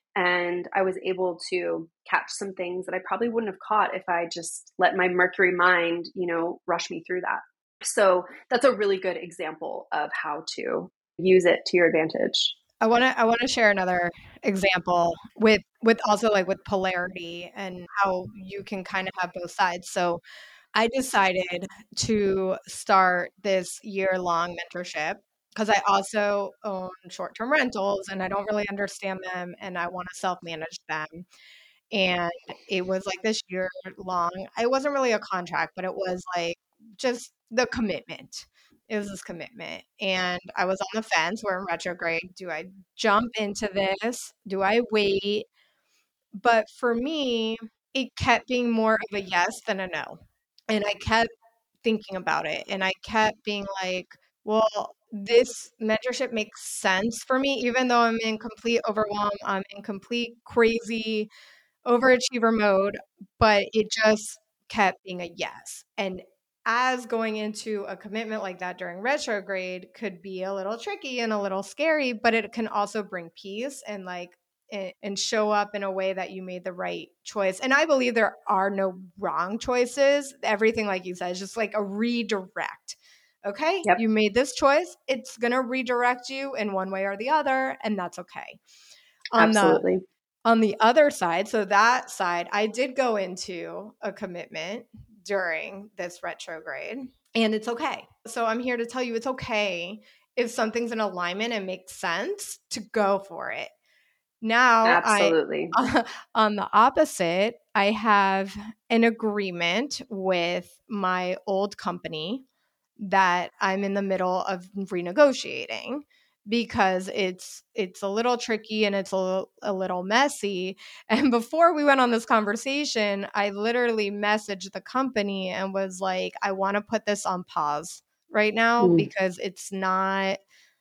And I was able to catch some things that I probably wouldn't have caught if I just let my Mercury mind, you know, rush me through that. So that's a really good example of how to use it to your advantage.
I want to I want to share another example with with also like with polarity and how you can kind of have both sides. So I decided to start this year-long mentorship because I also own short-term rentals and I don't really understand them and I want to self-manage them. And it was like this year long. It wasn't really a contract, but it was like just the commitment. It was this commitment. And I was on the fence. We're in retrograde. Do I jump into this? Do I wait? But for me, it kept being more of a yes than a no. And I kept thinking about it. And I kept being like, well, this mentorship makes sense for me, even though I'm in complete overwhelm, I'm in complete crazy overachiever mode, but it just kept being a yes. And as going into a commitment like that during retrograde could be a little tricky and a little scary, but it can also bring peace and like and show up in a way that you made the right choice. And I believe there are no wrong choices. Everything, like you said, is just like a redirect. Okay,
Yep.
you made this choice. It's going to redirect you in one way or the other, and that's okay. On the
Absolutely.
on the other side, so that side, I did go into a commitment during this retrograde, and it's okay. So I'm here to tell you it's okay if something's in alignment and makes sense to go for it. Now, I
Absolutely.
on the opposite, I have an agreement with my old company that I'm in the middle of renegotiating because it's it's a little tricky and it's a, a little messy. And before we went on this conversation, I literally messaged the company and was like, I want to put this on pause right now
Mm.
because it's not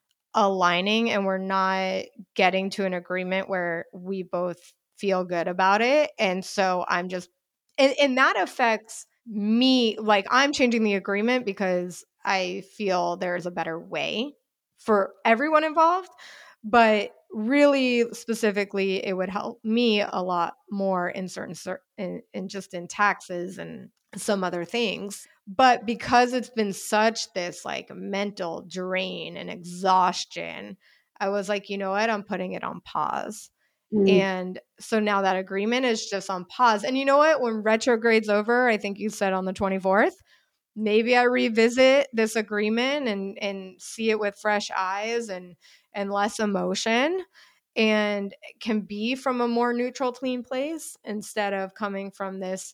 aligning and we're not getting to an agreement where we both feel good about it. And so I'm just, and, and that affects me. Like I'm changing the agreement because I feel there's a better way for everyone involved. But really specifically, it would help me a lot more in certain, in, in just in taxes and some other things. But because it's been such this like mental drain and exhaustion, I was like, you know what? I'm putting it on pause.
Mm.
And so now that agreement is just on pause. And you know what? When retrograde's over, I think you said on the twenty-fourth, maybe I revisit this agreement and and see it with fresh eyes and and less emotion and can be from a more neutral, clean place instead of coming from this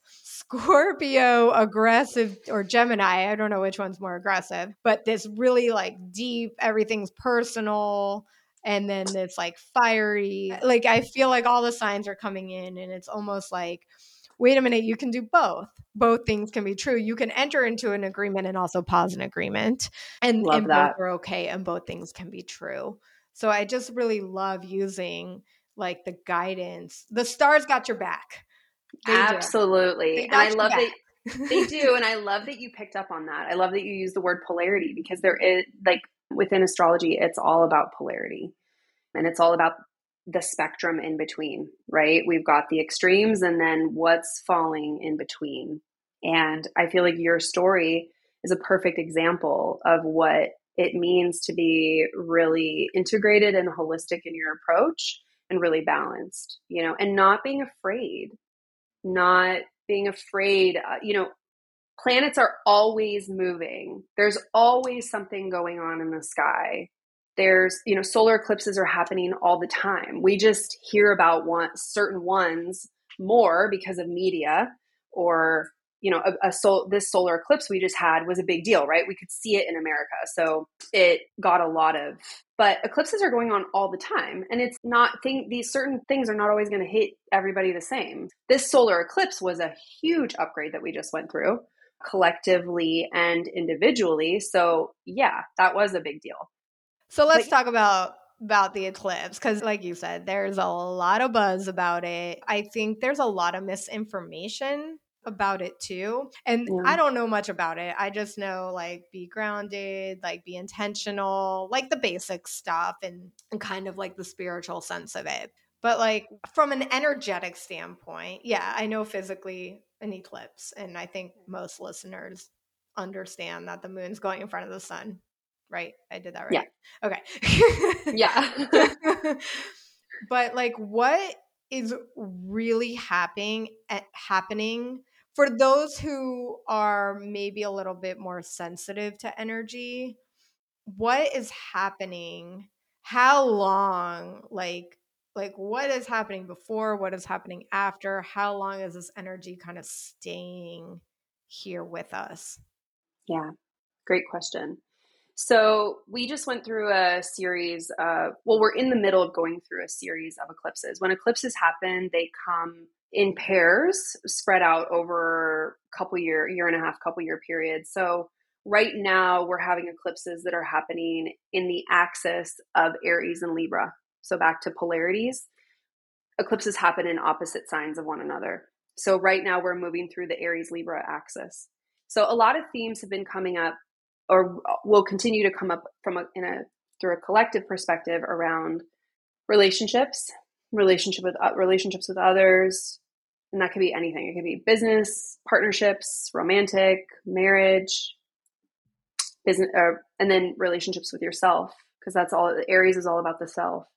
Scorpio aggressive or Gemini. I don't know which one's more aggressive, but this really like deep, everything's personal. And then this like fiery, like I feel like all the signs are coming in and it's almost like, wait a minute, you can do both. Both things can be true. You can enter into an agreement and also pause an agreement. And
Love
and both
that.
are okay and both things can be true. So I just really love using like the guidance. The stars got your back. They do.
Absolutely.
They
And I
got your
love
back.
that they do. And I love that you picked up on that. I love that you use the word polarity because there is, like, within astrology, it's all about polarity and it's all about the spectrum in between, right? We've got the extremes and then what's falling in between. And I feel like your story is a perfect example of what it means to be really integrated and holistic in your approach and really balanced, you know, and not being afraid, not being afraid. Uh, you know, planets are always moving. There's always something going on in the sky. There's, you know, solar eclipses are happening all the time. We just hear about one certain ones more because of media or, you know, a, a sol- this solar eclipse we just had was a big deal, right? We could see it in America. So it got a lot of, but eclipses are going on all the time. And it's not, thing, these certain things are not always going to hit everybody the same. This solar eclipse was a huge upgrade that we just went through collectively and individually. So yeah, that was a big deal.
So let's
But
talk about about the eclipse because like you said, there's a lot of buzz about it. I think there's a lot of misinformation about it too. And
yeah,
I don't know much about it. I just know like be grounded, like be intentional, like the basic stuff and, and kind of like the spiritual sense of it. But like from an energetic standpoint, yeah, I know physically an eclipse. And I think most listeners understand that the moon's going in front of the sun. Right? I did that
yeah,
right. Okay.
yeah.
But like what is really happening happening for those who are maybe a little bit more sensitive to energy? What is happening? How long? Like like what is happening before? What is happening after? How long is this energy kind of staying here with us?
Yeah, great question. So we just went through a series of, well, we're in the middle of going through a series of eclipses. When eclipses happen, they come in pairs, spread out over a couple year, year and a half, couple year periods. So right now we're having eclipses that are happening in the axis of Aries and Libra. So back to polarities, eclipses happen in opposite signs of one another. So right now we're moving through the Aries Libra axis. So a lot of themes have been coming up, or will continue to come up from a, in a through a collective perspective around relationships, relationship with uh, relationships with others, and that could be anything. It could be business, partnerships, romantic, marriage, business, uh, and then relationships with yourself, because that's all. Aries is all about the self.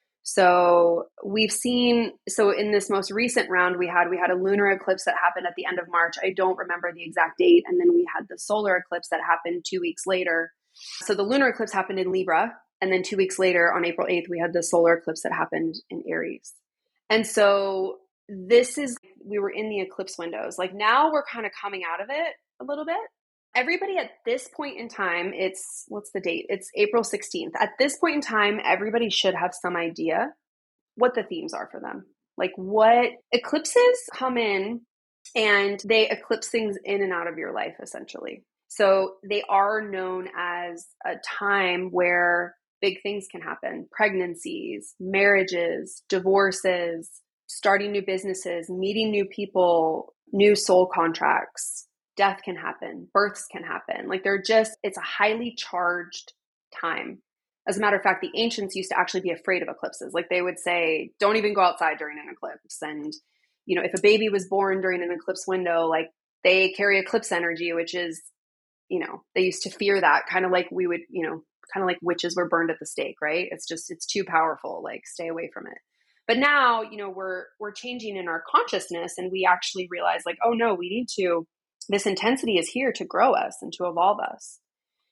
So we've seen, so in this most recent round we had, we had a lunar eclipse that happened at the end of March. I don't remember the exact date. And then we had the solar eclipse that happened two weeks later. So the lunar eclipse happened in Libra. And then two weeks later on April eighth, we had the solar eclipse that happened in Aries. And so this is, we were in the eclipse windows. Like now we're kind of coming out of it a little bit. Everybody at this point in time, it's, what's the date? It's April sixteenth. At this point in time, everybody should have some idea what the themes are for them. Like what eclipses come in and they eclipse things in and out of your life, essentially. So they are known as a time where big things can happen. Pregnancies, marriages, divorces, starting new businesses, meeting new people, new soul contracts. Death can happen, births can happen. Like they're just, it's a highly charged time. As a matter of fact, the ancients used to actually be afraid of eclipses. Like they would say, don't even go outside during an eclipse. And, you know, if a baby was born during an eclipse window, like they carry eclipse energy, which is, you know, they used to fear that, kind of like we would, you know, kind of like witches were burned at the stake, right? It's just, it's too powerful, like stay away from it. But now, you know, we're, we're changing in our consciousness and we actually realize like, oh no, we need to, this intensity is here to grow us and to evolve us.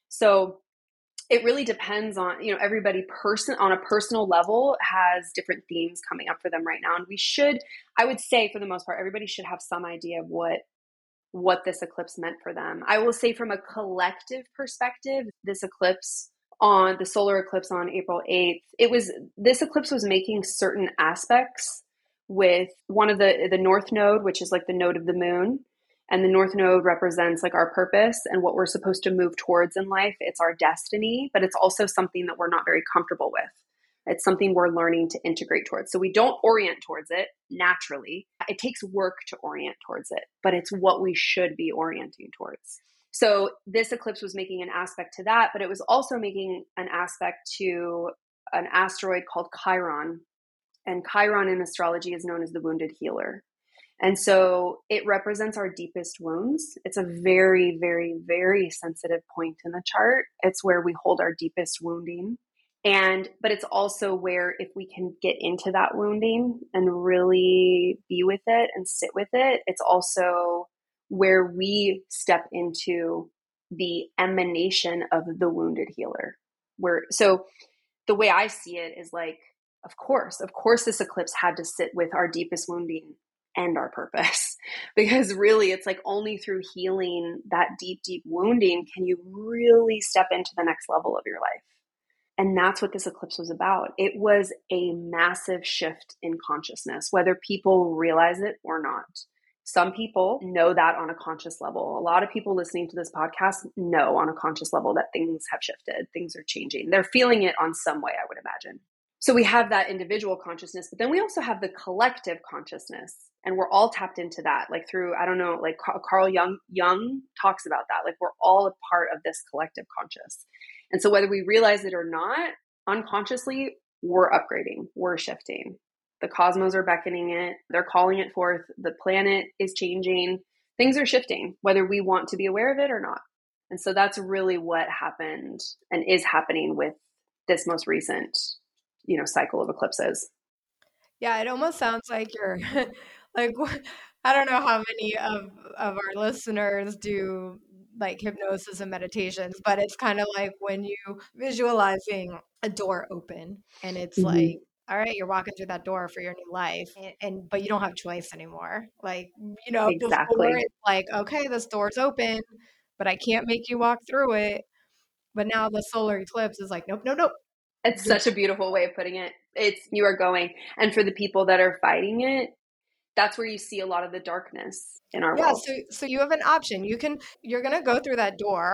So it really depends on, you know, everybody person on a personal level has different themes coming up for them right now. And we should, I would say for the most part, everybody should have some idea of what, what this eclipse meant for them. I will say from a collective perspective, this eclipse on the solar eclipse on April eighth, it was, this eclipse was making certain aspects with one of the, the North Node, which is like the node of the moon. And the North Node represents like our purpose and what we're supposed to move towards in life. It's our destiny, but it's also something that we're not very comfortable with. It's something we're learning to integrate towards. So we don't orient towards it naturally. It takes work to orient towards it, but it's what we should be orienting towards. So this eclipse was making an aspect to that, but it was also making an aspect to an asteroid called Chiron. And Chiron in astrology is known as the wounded healer. And so it represents our deepest wounds. It's a very, very, very sensitive point in the chart. It's where we hold our deepest wounding. And, but it's also where if we can get into that wounding and really be with it and sit with it, it's also where we step into the emanation of the wounded healer. Where, so the way I see it is like, of course, of course, this eclipse had to sit with our deepest wounding and our purpose, because really it's like only through healing that deep, deep wounding can you really step into the next level of your life. And that's what this eclipse was about. It was a massive shift in consciousness, whether people realize it or not. Some people know that on a conscious level. A lot of people listening to this podcast know on a conscious level that things have shifted, things are changing. They're feeling it on some way, I would imagine. So we have that individual consciousness, but then we also have the collective consciousness. And we're all tapped into that, like through, I don't know, like Carl Jung, Jung talks about that. Like we're all a part of this collective conscious. And so whether we realize it or not, unconsciously, we're upgrading, we're shifting. The cosmos are beckoning it. They're calling it forth. The planet is changing. Things are shifting, whether we want to be aware of it or not. And so that's really what happened and is happening with this most recent, you know, cycle of eclipses.
Yeah, it almost sounds like you're like, I don't know how many of, of our listeners do like hypnosis and meditations, but it's kind of like when you visualizing a door open and it's
Mm-hmm.
like, all right, you're walking through that door for your new life and, and but you don't have choice anymore. Like, you know, before
Exactly.
it's like, okay, this door's open, but I can't make you walk through it. But now the solar eclipse is like, nope, nope, nope.
It's
You're
such a beautiful way of putting it. It's, you are going. And for the people that are fighting it, that's where you see a lot of the darkness in our
Yeah,
world.
so so you have an option. You can you're gonna go through that door,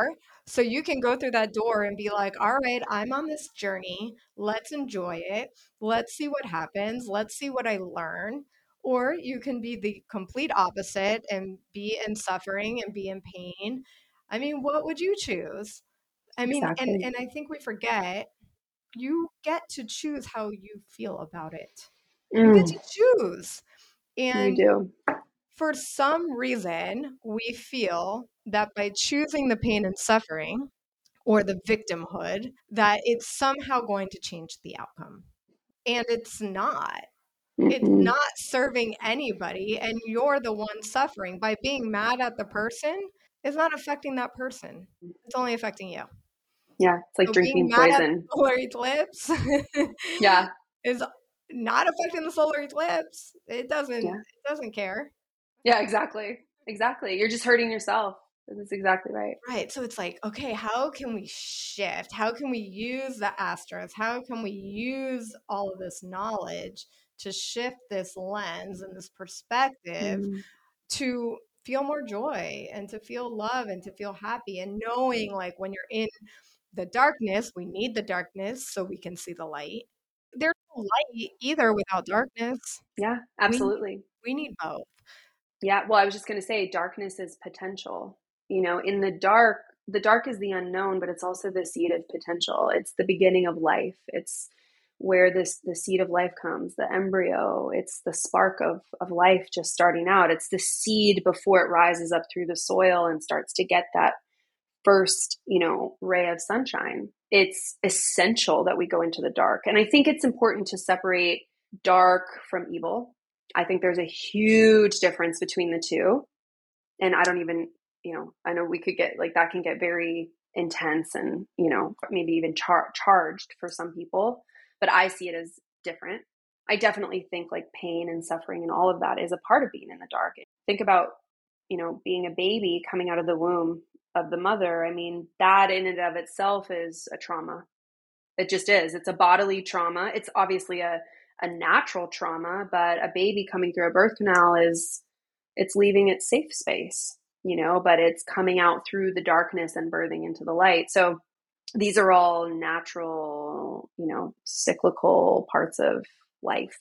So you can go through that door and be like, all right, I'm on this journey. Let's enjoy it. Let's see what happens. Let's see what I learn. Or you can be the complete opposite and be in suffering and be in pain. I mean, what would you choose? I mean, and,
Exactly.
and I think we forget you get to choose how you feel about it. You get
Mm,
to choose.
you
And
do.
for some reason, we feel that by choosing the pain and suffering or the victimhood, that it's somehow going to change the outcome. And it's not. It's
Mm-mm.
not serving anybody, and you're the one suffering. By being mad at the person, it's not affecting that person. It's only affecting you.
Yeah, it's like
So being
drinking
mad at
poison.
the solar eclipse
Yeah,
is not affecting the solar eclipse. It doesn't
yeah,
it doesn't care.
yeah, exactly. Exactly. You're just hurting yourself. That's exactly right.
Right. So it's like, okay, how can we shift? How can we use the astros? How can we use all of this knowledge to shift this lens and this perspective
Mm,
to feel more joy and to feel love and to feel happy, and knowing like when you're in the darkness, we need the darkness so we can see the light. There's no light either without darkness.
yeah,
We
absolutely.
we need both.
Yeah, well, I was just going to say darkness is potential. You know, in the dark, the dark is the unknown, but it's also the seed of potential. It's the beginning of life. It's where this the seed of life comes, the embryo. It's the spark of of life just starting out. It's the seed before it rises up through the soil and starts to get that first, you know, ray of sunshine. It's essential that we go into the dark. And I think it's important to separate dark from evil. I think there's a huge difference between the two. And I don't even, you know, I know we could get like that can get very intense and, you know, maybe even char- charged for some people, but I see it as different. I definitely think like pain and suffering and all of that is a part of being in the dark. Think about, you know, being a baby coming out of the womb of the mother. I mean, that in and of itself is a trauma. It just is. It's a bodily trauma. It's obviously a, a natural trauma, but a baby coming through a birth canal is, it's leaving its safe space, you know, but it's coming out through the darkness and birthing into the light. So these are all natural, you know, cyclical parts of life.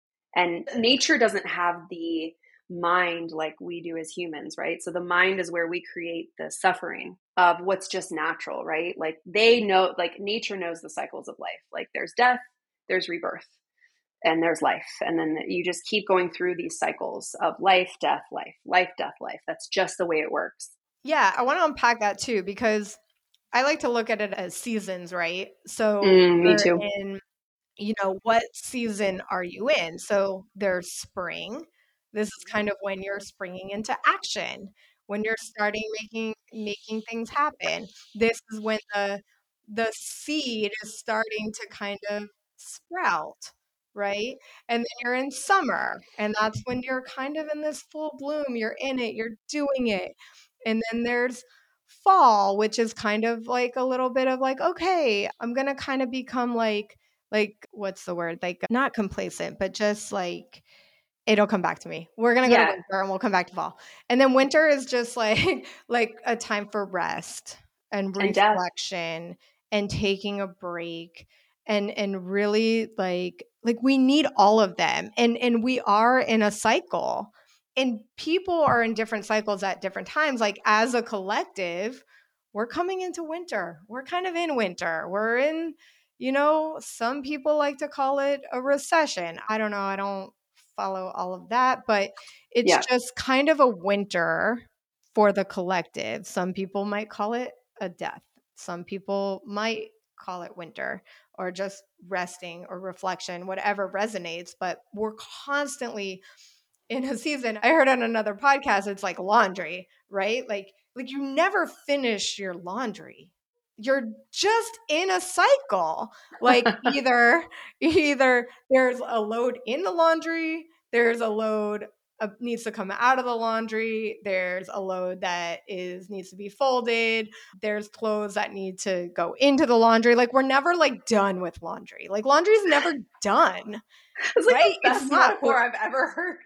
And nature doesn't have the mind like we do as humans, right? So the mind is where we create the suffering of what's just natural, right? Like they know, like nature knows the cycles of life. Like there's death, there's rebirth, and there's life. And then you just keep going through these cycles of life, death, life, life, death, life. That's just the way it works.
Yeah, I want to unpack that too, because I like to look at it as seasons, right? So
Mm, me
we're
too.
in, you know, what season are you in? So there's spring. This is kind of when you're springing into action, when you're starting making making things happen. This is when the the seed is starting to kind of sprout, right? And then you're in summer, and that's when you're kind of in this full bloom. You're in it, you're doing it. And then there's fall, which is kind of like a little bit of like, okay, I'm going to kind of become like like what's the word? Like not complacent, but just like it'll come back to me. We're going to go to
Yeah.
winter and we'll come back to fall. And then winter is just like like a time for rest and
And death.
reflection and taking a break and and really like like we need all of them. And and we are in a cycle. And people are in different cycles at different times. Like as a collective, we're coming into winter. We're kind of in winter. We're in, you know, some people like to call it a recession. I don't know. I don't follow all of that, but it's
Yeah.
just kind of a winter for the collective. Some people might call it a death. Some people might call it winter or just resting or reflection, whatever resonates, but we're constantly in a season. I heard on another podcast, it's like laundry, right? Like, like you never finish your laundry. You're just in a cycle. Like either, either there's a load in the laundry, there's a load uh, needs to come out of the laundry, there's a load that is needs to be folded, there's clothes that need to go into the laundry. Like we're never like done with laundry. Like laundry's never done,
It's like
right?
the
It's
best
not.
metaphor I've ever heard.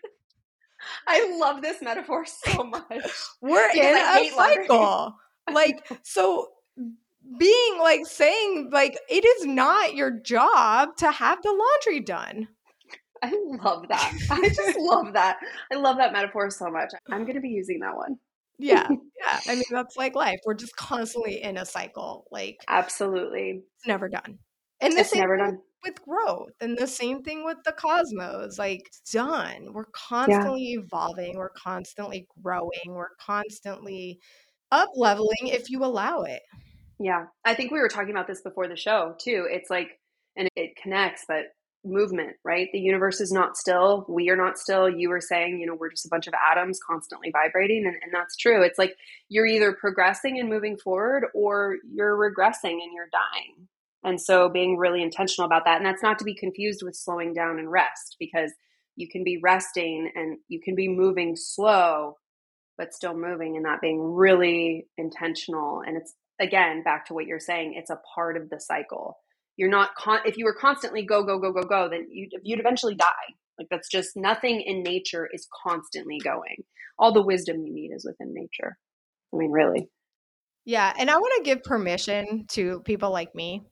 I love this metaphor so much
We're
because
in
I
a
hate laundry.
cycle. Like, so being like saying like it is not your job to have the laundry done.
I love that. I just love that. I love that metaphor so much. I'm going to be using that one.
Yeah. Yeah. I mean, that's like life. We're just constantly in a cycle. Like,
absolutely.
It's never done. And the
it's
same
never
thing
done.
with growth, and the same thing with the cosmos. Like, it's done. We're constantly yeah. evolving. We're constantly growing. We're constantly up leveling if you allow it.
Yeah. I think we were talking about this before the show too. It's like, and it connects, but movement, right? The universe is not still. We are not still. You were saying, you know, we're just a bunch of atoms constantly vibrating. And, and that's true. It's like you're either progressing and moving forward or you're regressing and you're dying. And so being really intentional about that. And that's not to be confused with slowing down and rest, because you can be resting and you can be moving slow, but still moving, and that being really intentional. And it's, again, back to what you're saying, it's a part of the cycle. You're not, con- if you were constantly go, go, go, go, go, then you'd, you'd eventually die. Like, that's just, nothing in nature is constantly going. All the wisdom you need is within nature. I mean, really.
Yeah. And I want to give permission to people like me.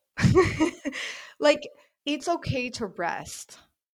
Like, it's okay to rest.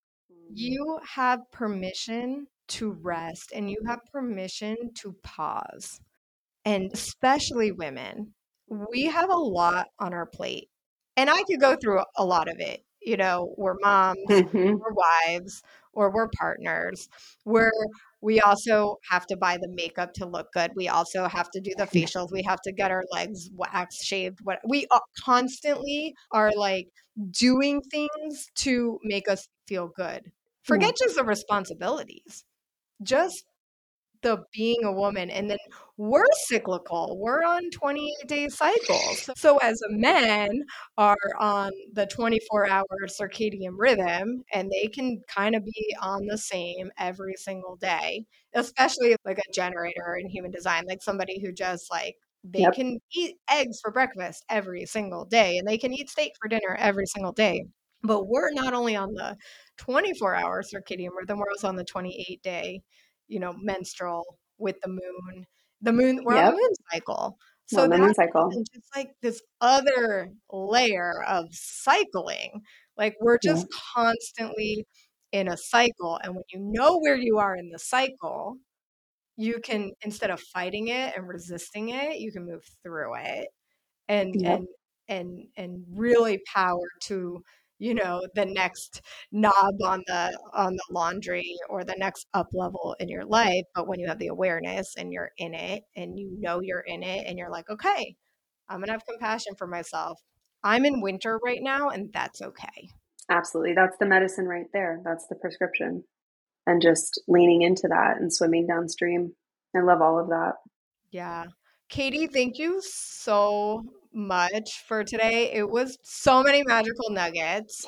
You have permission to rest, and you have permission to pause. And especially women, we have a lot on our plate. And I could go through a lot of it. You know, we're moms,
Mm-hmm.
we're wives, or we're partners. We're we also have to buy the makeup to look good. We also have to do the facials. We have to get our legs waxed, shaved. What we constantly are like doing things to make us feel good. Forget
Yeah.
just the responsibilities. Just the being a woman. And then we're cyclical. We're on twenty-eight day cycles. So as a men are on the twenty-four hour circadian rhythm, and they can kind of be on the same every single day, especially like a generator in human design, like somebody who just like, they yep. can eat eggs for breakfast every single day, and they can eat steak for dinner every single day. But we're not only on the twenty-four hour circadian rhythm, we're also on the twenty-eight day, you know, menstrual with the moon. The moon, we're yep. on the moon cycle. So
on the
that's
moon cycle.
just like this other layer of cycling. Like, we're just yeah. constantly in a cycle. And when you know where you are in the cycle, you can, instead of fighting it and resisting it, you can move through it and yep. and and and really power to, you know, the next knob on the on the laundry or the next up level in your life. But when you have the awareness and you're in it and you know you're in it and you're like, okay, I'm gonna have compassion for myself. I'm in winter right now, and that's okay.
Absolutely. That's the medicine right there. That's the prescription. And just leaning into that and swimming downstream. I love all of that.
Yeah. Katie, thank you so much for today. It was so many magical nuggets.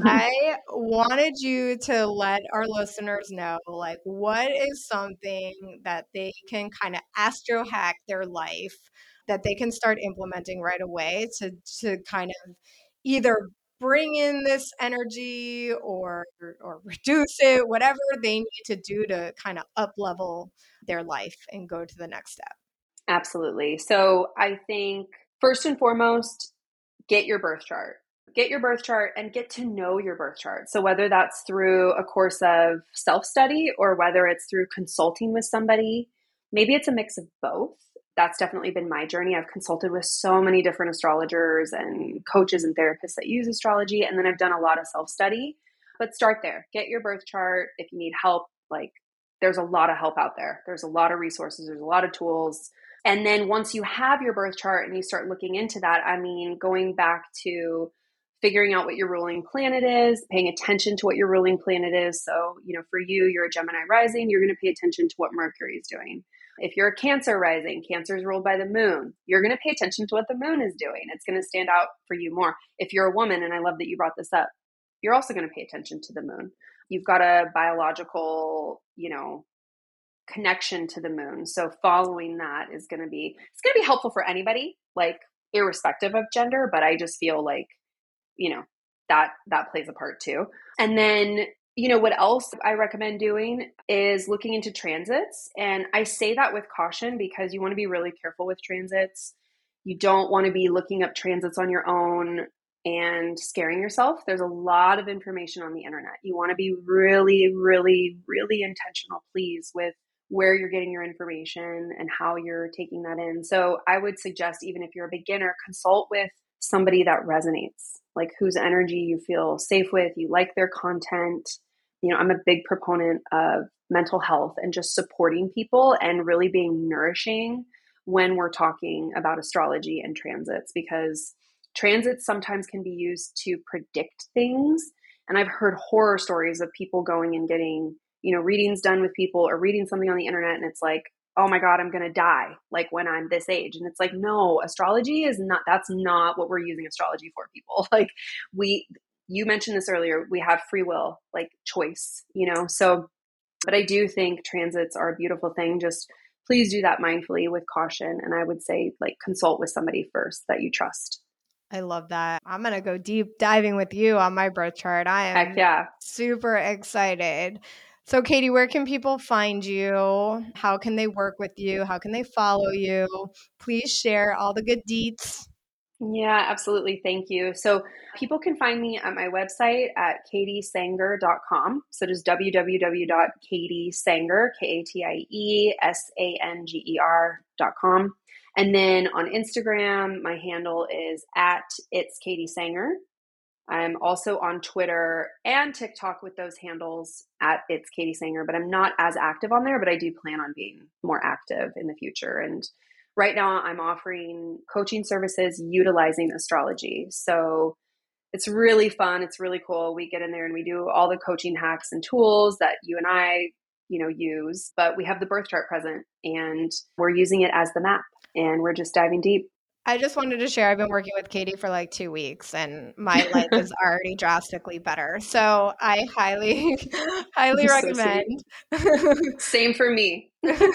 I wanted you to let our listeners know, like, what is something that they can kind of astro hack their life, that they can start implementing right away to to kind of either bring in this energy or or reduce it, whatever they need to do to kind of up level their life and go to the next step.
Absolutely. So I think first and foremost, get your birth chart. Get your birth chart and get to know your birth chart. So whether that's through a course of self-study or whether it's through consulting with somebody, maybe it's a mix of both. That's definitely been my journey. I've consulted with so many different astrologers and coaches and therapists that use astrology. And then I've done a lot of self-study, but start there. Get your birth chart. If you need help, like, there's a lot of help out there. There's a lot of resources. There's a lot of tools. And then once you have your birth chart and you start looking into that, I mean, going back to figuring out what your ruling planet is, paying attention to what your ruling planet is. So, you know, for you, you're a Gemini rising, you're going to pay attention to what Mercury is doing. If you're a Cancer rising, Cancer is ruled by the moon, you're going to pay attention to what the moon is doing. It's going to stand out for you more. If you're a woman, and I love that you brought this up, you're also going to pay attention to the moon. You've got a biological, you know, connection to the moon. So following that is going to be, it's going to be helpful for anybody, like irrespective of gender, but I just feel like, you know, that, that plays a part too. And then, you know, what else I recommend doing is looking into transits. And I say that with caution because you want to be really careful with transits. You don't want to be looking up transits on your own and scaring yourself. There's a lot of information on the internet. You want to be really, really, really intentional, please, with where you're getting your information and how you're taking that in. So I would suggest, even if you're a beginner, consult with somebody that resonates, like whose energy you feel safe with, you like their content. You know, I'm a big proponent of mental health and just supporting people and really being nourishing when we're talking about astrology and transits, because transits sometimes can be used to predict things. And I've heard horror stories of people going and getting, you know, readings done with people or reading something on the internet. And it's like, oh my God, I'm going to die like when I'm this age. And it's like, no, astrology is not, that's not what we're using astrology for, people. Like we, you mentioned this earlier, we have free will, like choice, you know? So, but I do think transits are a beautiful thing. Just please do that mindfully with caution. And I would say like consult with somebody first that you trust.
I love that. I'm going to go deep diving with you on my birth chart. I am
Heck yeah.
super excited. So Katie, where can people find you? How can they work with you? How can they follow you? Please share all the good deets.
Yeah, absolutely. Thank you. So people can find me at my website at katie sanger dot com. So just w w w dot katie sanger, K A T I E S A N G E R dot com. And then on Instagram, my handle is at It's Katie Sanger. I'm also on Twitter and TikTok with those handles at It's Katie Sanger, but I'm not as active on there, but I do plan on being more active in the future. And right now I'm offering coaching services utilizing astrology. So it's really fun. It's really cool. We get in there and we do all the coaching hacks and tools that you and I, you know, use, but we have the birth chart present and we're using it as the map and we're just diving deep.
I just wanted to share, I've been working with Katie for like two weeks and my life is already drastically better. So I highly, highly
So
recommend.
Same for me.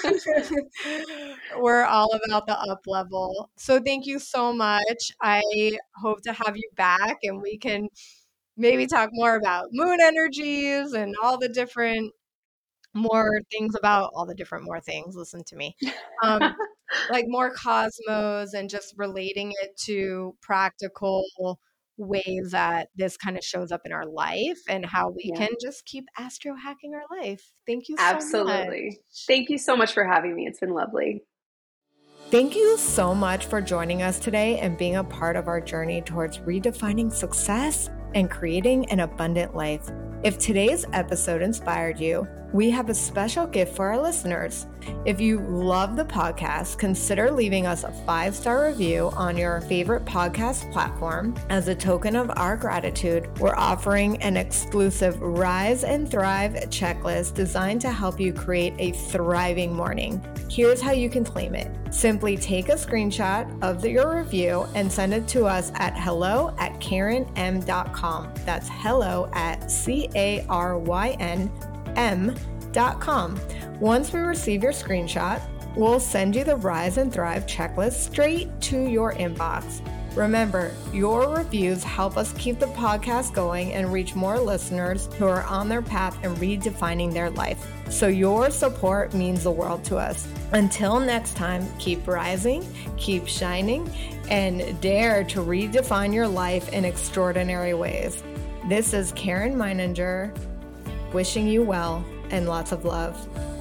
We're all about the up level. So thank you so much. I hope to have you back and we can maybe talk more about moon energies and all the different more things about all the different more things. Listen to me. Um, like more cosmos and just relating it to practical ways that this kind of shows up in our life and how we yeah. can just keep astro hacking our life. Thank you so
Absolutely.
much.
Thank you so much for having me. It's been lovely.
Thank you so much for joining us today and being a part of our journey towards redefining success and creating an abundant life. If today's episode inspired you, we have a special gift for our listeners. If you love the podcast, consider leaving us a five-star review on your favorite podcast platform. As a token of our gratitude, we're offering an exclusive Rise and Thrive checklist designed to help you create a thriving morning. Here's how you can claim it. Simply take a screenshot of the, your review and send it to us at hello at karen m dot com. That's hello at C A R Y N M dot com. Once we receive your screenshot, we'll send you the Rise and Thrive checklist straight to your inbox. Remember, your reviews help us keep the podcast going and reach more listeners who are on their path and redefining their life. So your support means the world to us. Until next time, keep rising, keep shining, and dare to redefine your life in extraordinary ways. This is Karen Meininger, wishing you well and lots of love.